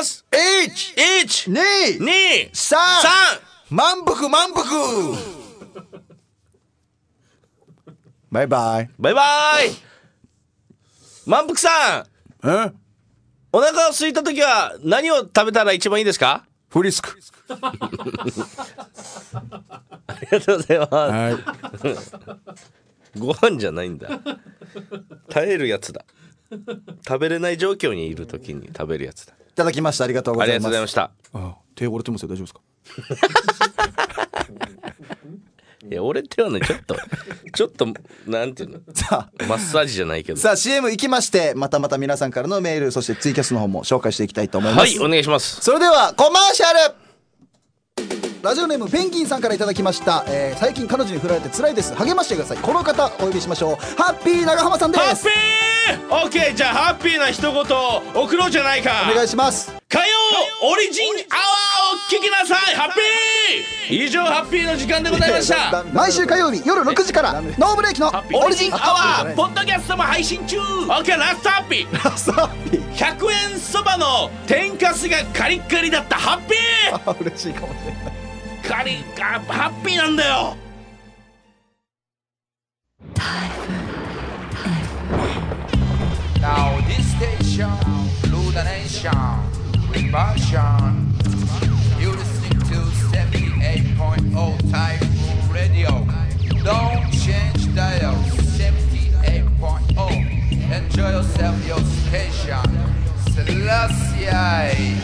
A: 1、2、3、満腹バイバイ
C: 満腹さん。お腹が空いた時は何を食べたら一番いいですか。
A: フリスク。
C: ありがとうございます、
A: はい、
C: ご飯じゃないんだ。耐えるやつだ。食べれない状況にいる時に食べるやつだ。
A: いただきました。ありがとうございます。
C: ありがとうございました。
A: 手折れてますよ。大丈夫ですか。
C: いや俺ってはねちょっとなんていうの
A: さあ
C: マッサージじゃないけど。
A: さあ CM 行きまして、また皆さんからのメール、そしてツイキャスの方も紹介していきたいと思います。
C: はいお願いします。
A: それではコマーシャル。ラジオネームペンギンさんからいただきました。最近彼女に振られて辛いです。励ましてください。この方お呼びしましょう。ハッピー長浜さんです。
C: ハッピー。オッケー。じゃあハッピーな一言を送ろうじゃないか。
A: お願いします。
C: 火曜オリジンアワーを聞きなさい。ハッピー。以上ハッピーの時間でございました。
A: 毎週火曜日夜6時からノーブレーキの
C: オリジンアワーポッドキャストも配信中。オッケーラストハッピー。100円そばの天かすがカリッカリだったハッピー。
A: 嬉しいかもしれない。
C: カリッハッピーなんだよ。
D: Now this station, Blue the Nation, Reversion. You listening to 78.0 Typhoon Radio. Don't change dial, 78.0. Enjoy yourself, your station. Selassie.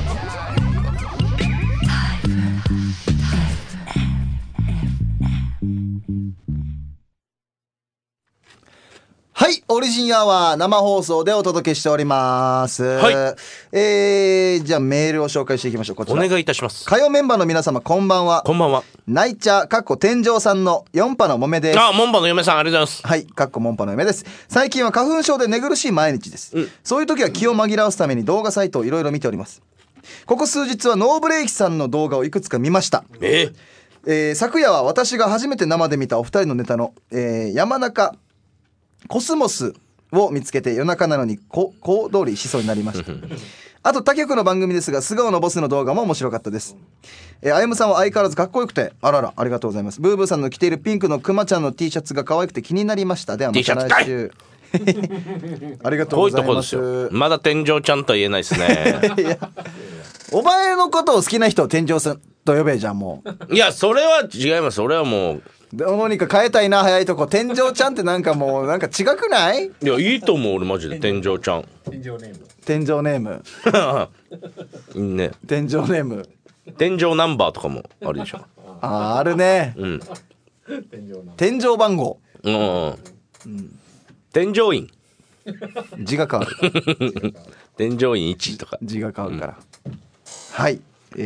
A: はい、オリジンアワー生放送でお届けしております。
C: はい。
A: じゃあメールを紹介していきましょう。こちら。
C: お願いいたします。
A: 火曜メンバーの皆様こんばんは。
C: こんばんは。
A: ナイチャーかっこ天井さんの4波の豆です。
C: モンパの嫁さんありがとうございます。
A: はい、かっこモンパの嫁です。最近は花粉症で寝苦しい毎日です。そういう時は気を紛らわすために動画サイトをいろいろ見ております。ここ数日はノーブレーキさんの動画をいくつか見ました。昨夜は私が初めて生で見たお二人のネタの、山中コスモスを見つけて夜中なのに小通りしそうになりましたあと他局の番組ですが素顔のボスの動画も面白かったです。あやむさんは相変わらずかっこよくてありがとうございます。ブーブーさんの着ているピンクのくまちゃんの T シャツが可愛くて気になりました。ではまた来週ありがとうございます。こういうとこです
C: よ。まだ天井ちゃんとは言えないですね
A: いやお前のことを好きな人を天井さんと呼べ。じゃんも
C: う。いやそれは違います。俺はもう
A: どうにか変えたいな。早いとこ天井ちゃんってなんかもうなんか違くない？
C: いやいいと思う俺マジで天井ちゃん。
B: 天井ネーム。
A: 天井ネーム
C: いいね。
A: 天井ネーム。
C: 天井ナンバーとかもあるでしょ。
A: あるね。
C: うん。
A: 天井番号。
C: うん。天井員。
A: 字が変わる。
C: 天井員1とか
A: 字が変わるから。はい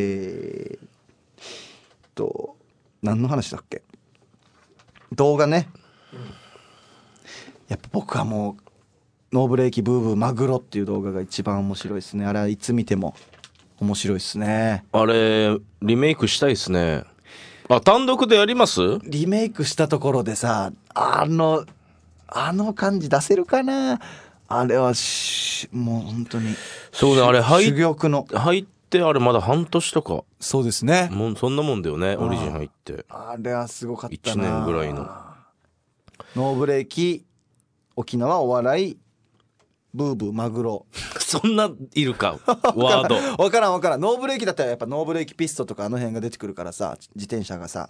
A: 何の話だっけ。動画ね。やっぱ僕はもうノーブレーキブーブーマグロっていう動画が一番面白いですね。あれはいつ見ても面白いですね。
C: あれリメイクしたいですね。単独でやります？
A: リメイクしたところでさあの感じ出せるかな。あれはもう本当に
C: そうね。あれ
A: 珠玉の
C: 入ってあれまだ半年とか。
A: そうですね。
C: もうそんなもんだよね。オリジン入って
A: あれはすごかったな。
C: 1年ぐらいの
A: ノーブレーキ沖縄お笑いブーブーマグロ
C: そんないるかワード
A: 分からんノーブレーキだったらやっぱノーブレーキピストとかあの辺が出てくるからさ、自転車がさ、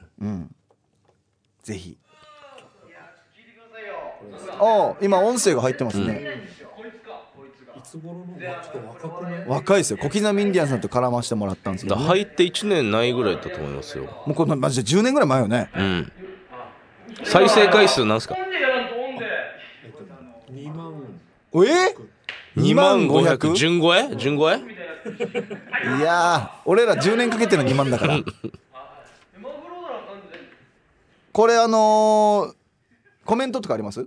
A: ぜひ今音声が入ってますね、
B: いつ頃のちょっと若くない？
A: 若いですよ。小刻みインディアンさんと絡ましてもらったんですけど、ね、
C: 入って1年ないぐらいだったと思いますよ。
A: もうこれマジで10年ぐらい前よね。
C: 再生回数なんすか
B: ？2万。
C: 2万500順超え
A: いやー俺ら10年かけての2万だからこれコメントとかあります？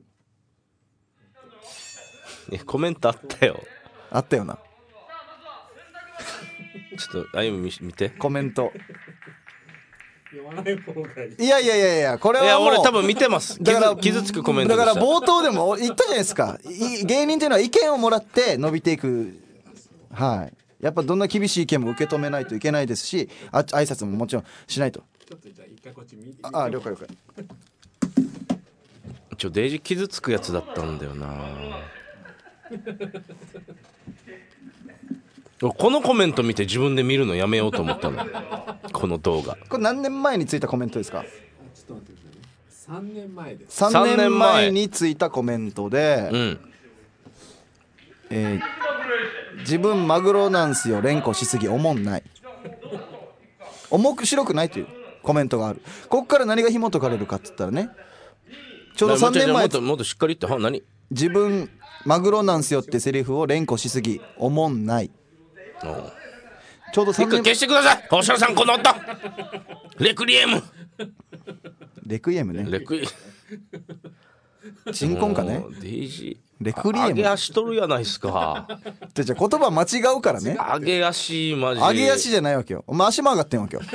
C: コメントあったよ
A: なちょ
C: っとあゆみ見て
A: コメント。
B: 読まない方がいい。
A: いやこれはもう
C: 俺多分見てます。傷つくコメントでした。
A: だから冒頭でも言ったじゃないですか。芸人というのは意見をもらって伸びていく。やっぱどんな厳しい意見も受け止めないといけないですし、挨拶ももちろんしないと。
B: ちょっとじゃあ一回こっち見て。
A: 了解
C: デイジ傷つくやつだったんだよなこのコメント見て自分で見るのやめようと思ったのこの動画。こ
A: れ何年前についたコメントですか？
B: ちょっと待ってくださいね。3年前です。
A: 3年前についたコメントで、自分マグロなんすよ連呼しすぎおもんない、重く白くないというコメントがある。ここから何が紐解かれるかって言ったらね、ちょうど3年前
C: もっとしっかり言って何？
A: 自分マグロなんすよってセリフを連呼しすぎおもんない。ちょうど3年
C: 消してください星野さんこの音レクリエムね
A: 鎮魂かね。
C: デイジ
A: レクリエム
C: 上げ足取るやないっすか
A: じゃ言葉間違うからね。
C: 上げ足マジ
A: 上げ足じゃないわけよ。お前足も上がってんわけよ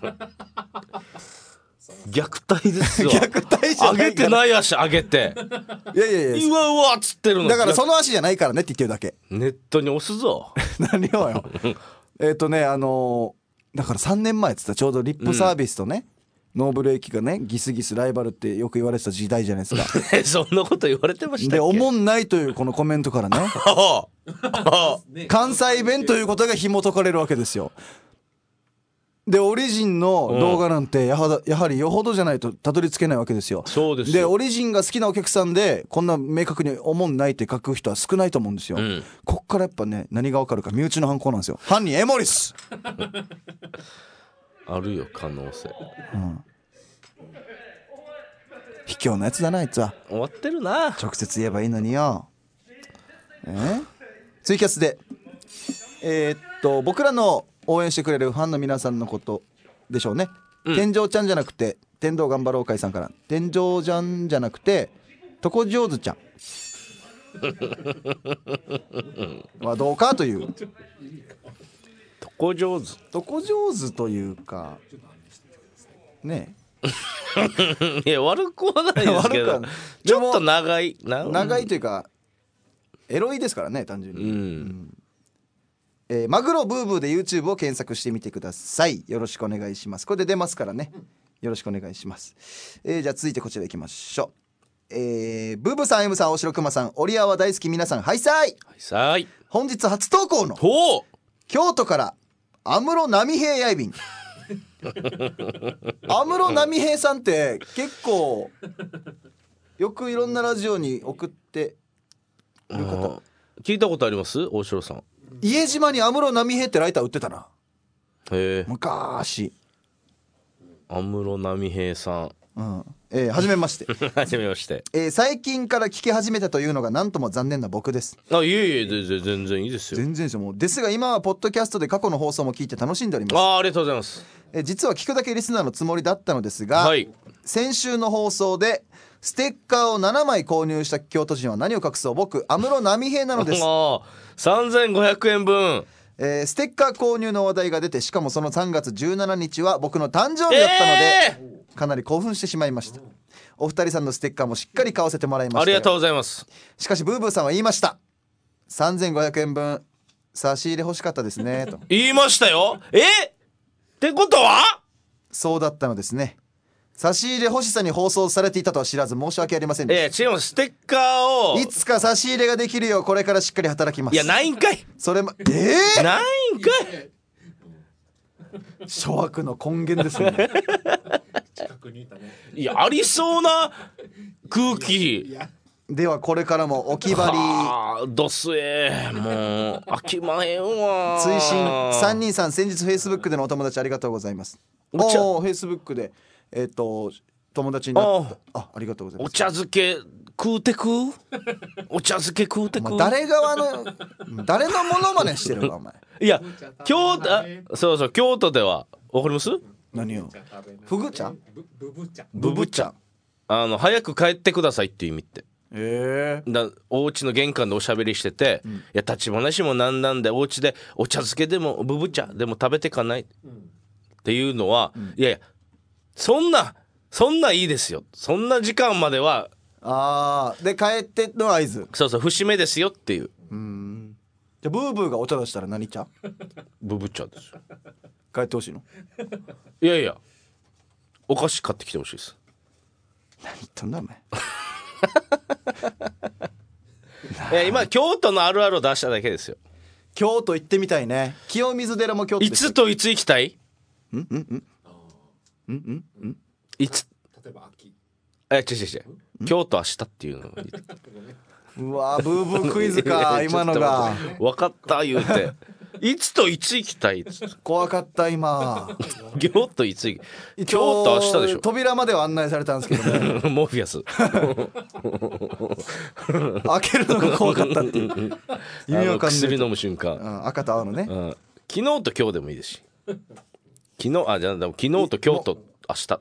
C: 虐待ですよ
A: 虐待じゃない
C: 上げてない足上げて
A: いや
C: うわっつってるの
A: だからその足じゃないからねって言ってるだけ。
C: ネットに押すぞ
A: 何をよだから3年前っつったらちょうどリップサービスとね、ノーブレーキがねギスギスライバルってよく言われてた時代じゃないですか
C: そんなこと言われてましたっけ？
A: でおもんないというこのコメントからね関西弁ということが紐解かれるわけですよ。でオリジンの動画なんてやはりよほどじゃないとたどり着けないわけですよ。
C: そうですよ。
A: でオリジンが好きなお客さんでこんな明確におもんないって書く人は少ないと思うんですよ、こっからやっぱね何が分かるか身内の犯行なんですよ。犯人エモリス
C: あるよ可能性、
A: 卑怯なやつだなあいつは。
C: 終わってるな。
A: 直接言えばいいのによ。ツイキャスで僕らの応援してくれるファンの皆さんのことでしょうね、天井ちゃんじゃなくて天道頑張ろう会さんから天井ちゃんじゃなくてとこ上手ちゃんはどうかという
C: とこ上手
A: というかね
C: いや悪くはないですけどちょっと長いと
A: いうかエロいですからね単純に、マグロブーブーで YouTube を検索してみてください。よろしくお願いします。これで出ますからね、よろしくお願いします。じゃあ続いてこちら行きましょう。ブーブーさん M さん大城熊さんオリアは大好き皆さんハイサイ。本日初投稿の京都から安室奈美平やいびん安室奈美平さんって結構よくいろんなラジオに送ってる方
C: 聞いたことあります大城さん。
A: 家島に安室奈美平ってライター売ってたな。
C: へえ
A: 昔。
C: 安室奈美平さん、
A: はじめまして
C: はじめまして、
A: 最近から聞き始めたというのがなんとも残念な僕です。
C: いえ全然いいですよ。
A: 全然ですよ。もうですが今はポッドキャストで過去の放送も聞いて楽しんでおります。
C: ありがとうございます。
A: 実は聞くだけリスナーのつもりだったのですが、先週の放送でステッカーを7枚購入した京都人は何を隠そう僕安室奈美平なのです
C: 3500円分、
A: ステッカー購入の話題が出て、しかもその3月17日は僕の誕生日だったので、かなり興奮してしまいました。お二人さんのステッカーもしっかり買わせてもらいました。
C: ありがとうございます。
A: しかしブーブーさんは言いました。3500円分差し入れ欲しかったですねと
C: 言いましたよ。ってことは
A: そうだったのですね。 差し入れ欲しさに放送されていたとは知らず申し訳ありませんでし
C: 違います。ステッカーを
A: た。いつか差し入れができるようこれからしっかり働きます。
C: いやないんかい。
A: それも
C: ないんかい。
A: 諸悪の根源ですね。
B: 近くにいたね。
C: いやありそうな空気。
A: ではこれからもお気張り。
C: どすえもう飽きまへんわ。
A: 追伸3人さん先日 Facebook でのお友達ありがとうございます。おお Facebook で友達になったありがとうございます。
C: お茶漬け食うてくお茶漬け食うてく
A: 誰側の誰のモノマネしてるのお前。
C: いや京都そう京都ではわかります？
A: 何をフグ茶
B: ブブ茶
C: 早く帰ってくださいっていう意味って。
A: だ
C: お家の玄関でおしゃべりしてて、いや立ち話もなんでお家でお茶漬けでもブブ茶でも食べてかない、っていうのは、いやいやそんないいですよ。そんな時間までは
A: で帰っての合図。
C: そう節目ですよっていう。
A: じゃあブーブーがお茶出したら何茶？
C: ブブ茶ですよ。
A: 帰ってほしいの？
C: いやいやお菓子買ってきてほしいです。
A: 何言ったんだお前。
C: いや今京都のあるあるを出しただけですよ。
A: 京都行ってみたいね。清水寺も京都
C: いつといつ行きたい？いつ？
B: 例えば秋。
C: 違う京都明日っていうのがいい。
A: うわブーブークイズか今のが
C: 分かった言うていつといつ行きたい
A: 怖かった今。
C: 京都いつ行き京都明日でしょ。
A: 扉までは案内されたんですけどね。
C: モーフィアス
A: 開けるのが怖かったっていう意味わかんない。
C: 薬飲む瞬間、
A: 赤と青のね、
C: 昨日と今日でもいいですし昨日じゃあでも昨日と今日と明日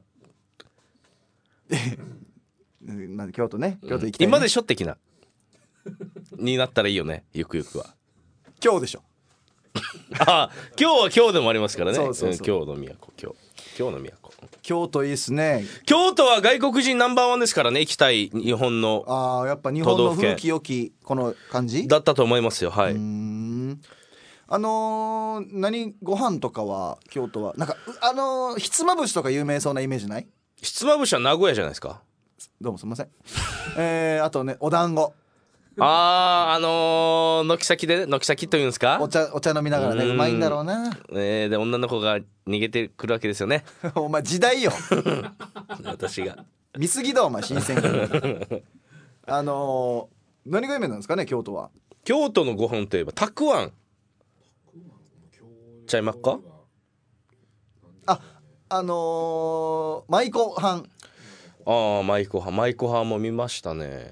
A: 京都ね京都行きたい、ね
C: 今でしょ的なになったらいいよね。ゆくゆくは
A: 今日でしょ。
C: 今日は今日でもありますからね。
A: そう
C: 今日の都今日の都
A: 京都いいっすね。
C: 京都は外国人ナンバーワンですからね。行きたい日本の
A: やっぱ日本の古き良きこの感じ
C: だったと思いますよ。はい。
A: 何ご飯とかは京都はなんかひつまぶしとか有名そうなイメージない？
C: ひつまぶしは名古屋じゃないですか。
A: どうもすみません。あとねお団子。
C: 軒先というんですか。
A: お茶飲みながらねうまいんだろうな。
C: で女の子が逃げてくるわけですよね。
A: お前時代よ。
C: 私が
A: 見過ぎだお前新鮮何が有名なんですかね京都は。
C: 京都のご飯といえばたくあんちゃいまっか。
A: 舞妓飯。
C: 舞妓飯も見ましたね。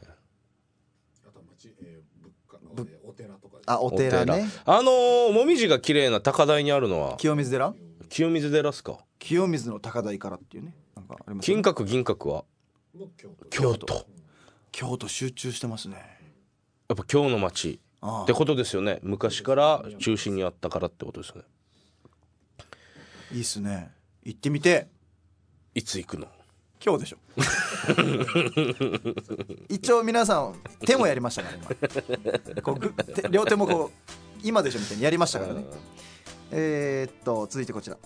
A: お寺ね。
C: もみじが綺麗な高台にあるのは
A: 清水寺
C: っすか。
A: 清水の高台からっていうね。なんかありますね。
C: 金閣銀閣は京都
A: 集中してますね。
C: やっぱ京の町ってことですよね。昔から中心にあったからってことですよね。
A: いいっすね。行ってみて。
C: いつ行くの？
A: 今日でしょ。一応皆さん手もやりましたから今両手もこう今でしょみたいにやりましたからね。続いてこちら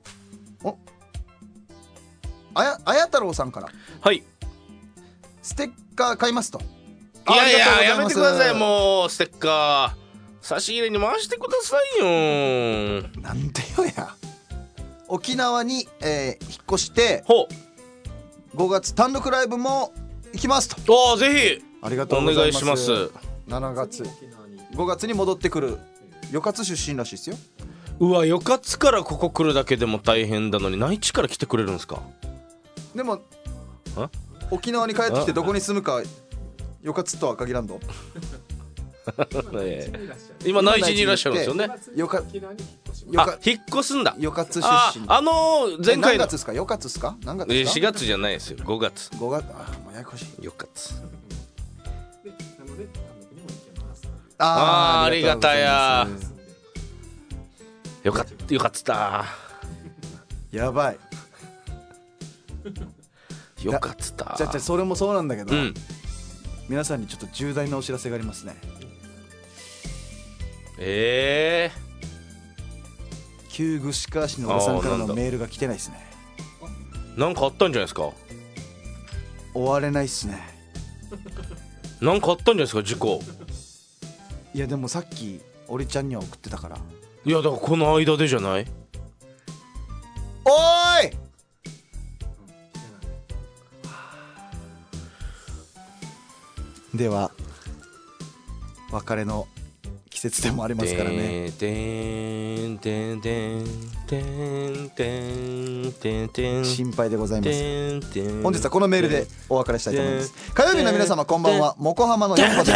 A: あや太郎さんから
C: はい
A: ステッカー買いますと。
C: いややめてください。もうステッカー差し入れに回してくださいよ。
A: なんでよや。沖縄に、引っ越して5月単独ライブも行きますと。
C: ぜひ
A: ありがとうございます。
C: お願いします。
A: 7月5月に戻ってくる。与勝出身らしいですよ。
C: うわ与勝からここ来るだけでも大変だのに内地から来てくれるんですか。
A: でも沖縄に帰ってきてどこに住むか与勝とは限らんど。
C: 今内地にいらっしゃるんですよね。引っ越すんだ。
A: 与勝出身。
C: 前回
A: 何月ですか？与勝ですか？何月ですか？
C: 4月じゃないですよ。5月。
A: もうややこしい。
C: 与勝。
A: あ
C: りがたや。よかった
A: やばい。
C: よかった。
A: じゃあそれもそうなんだけど、皆さんにちょっと重大なお知らせがありますね。旧具志川市のおばさんからのメールが来てないですね。
C: なんかあったんじゃないですか。
A: 終われないっすね。
C: なんかあったんじゃないですか、事故。
A: いやでもさっきオリちゃんには送ってたから。
C: いやだからこの間でじゃない。
A: おーい。では別れの季節でもありますからね。心配でございます。本日はこのメールでお別れしたいと思います。火曜日の皆様こんばんは。もこはまの4個です。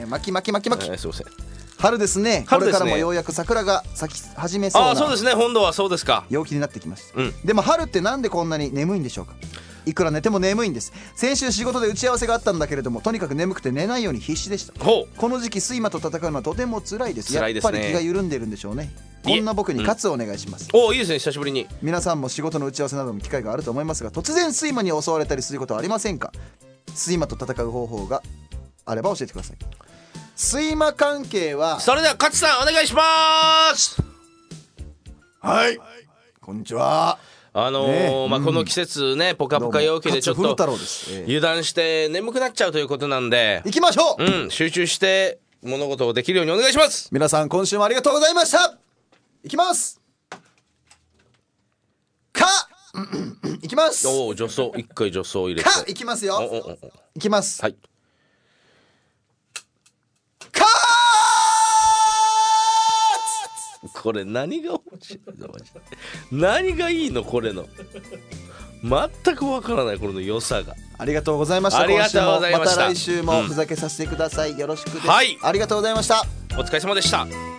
A: 巻き巻き巻き巻き。春ですね。これからもようやく桜が咲き始めそうな。
C: あ、そうですね。本土はそうですか。
A: 陽気になってきました。でも春ってなんでこんなに眠いんでしょうか。いくら寝ても眠いんです。先週仕事で打ち合わせがあったんだけれども、とにかく眠くて寝ないように必死でした。この時期睡魔と戦うのはとても辛いです。やっぱり気が緩んでいるんでしょうね。こんな僕に喝をお願いします。
C: お、いいですね、久しぶりに。
A: 皆さんも仕事の打ち合わせなどの機会があると思いますが、突然睡魔に襲われたりすることはありませんか。睡魔と戦う方法があれば教えてください。睡魔関係は。
C: それでは勝さんお願いします。
A: はい、こんにちは。
C: この季節ね、ポカポカ陽気でちょっと油断して眠くなっちゃうということなんで、
A: 行きましょ
C: う。集中して物事をできるようにお願いします。
A: 皆さん今週もありがとうございました。行きます。行きます。
C: おお、助走、一回助走入れて。
A: 行きますよ。行きます。
C: はい。これ何が面白いの、何がいいのこれの。全くわからないこれの良さが。
A: ありがとうございました。
C: ありがとうございました。
A: また来週もふざけさせてください。よろしくです。
C: はい。
A: ありがとうございました。
C: お疲れ様でした。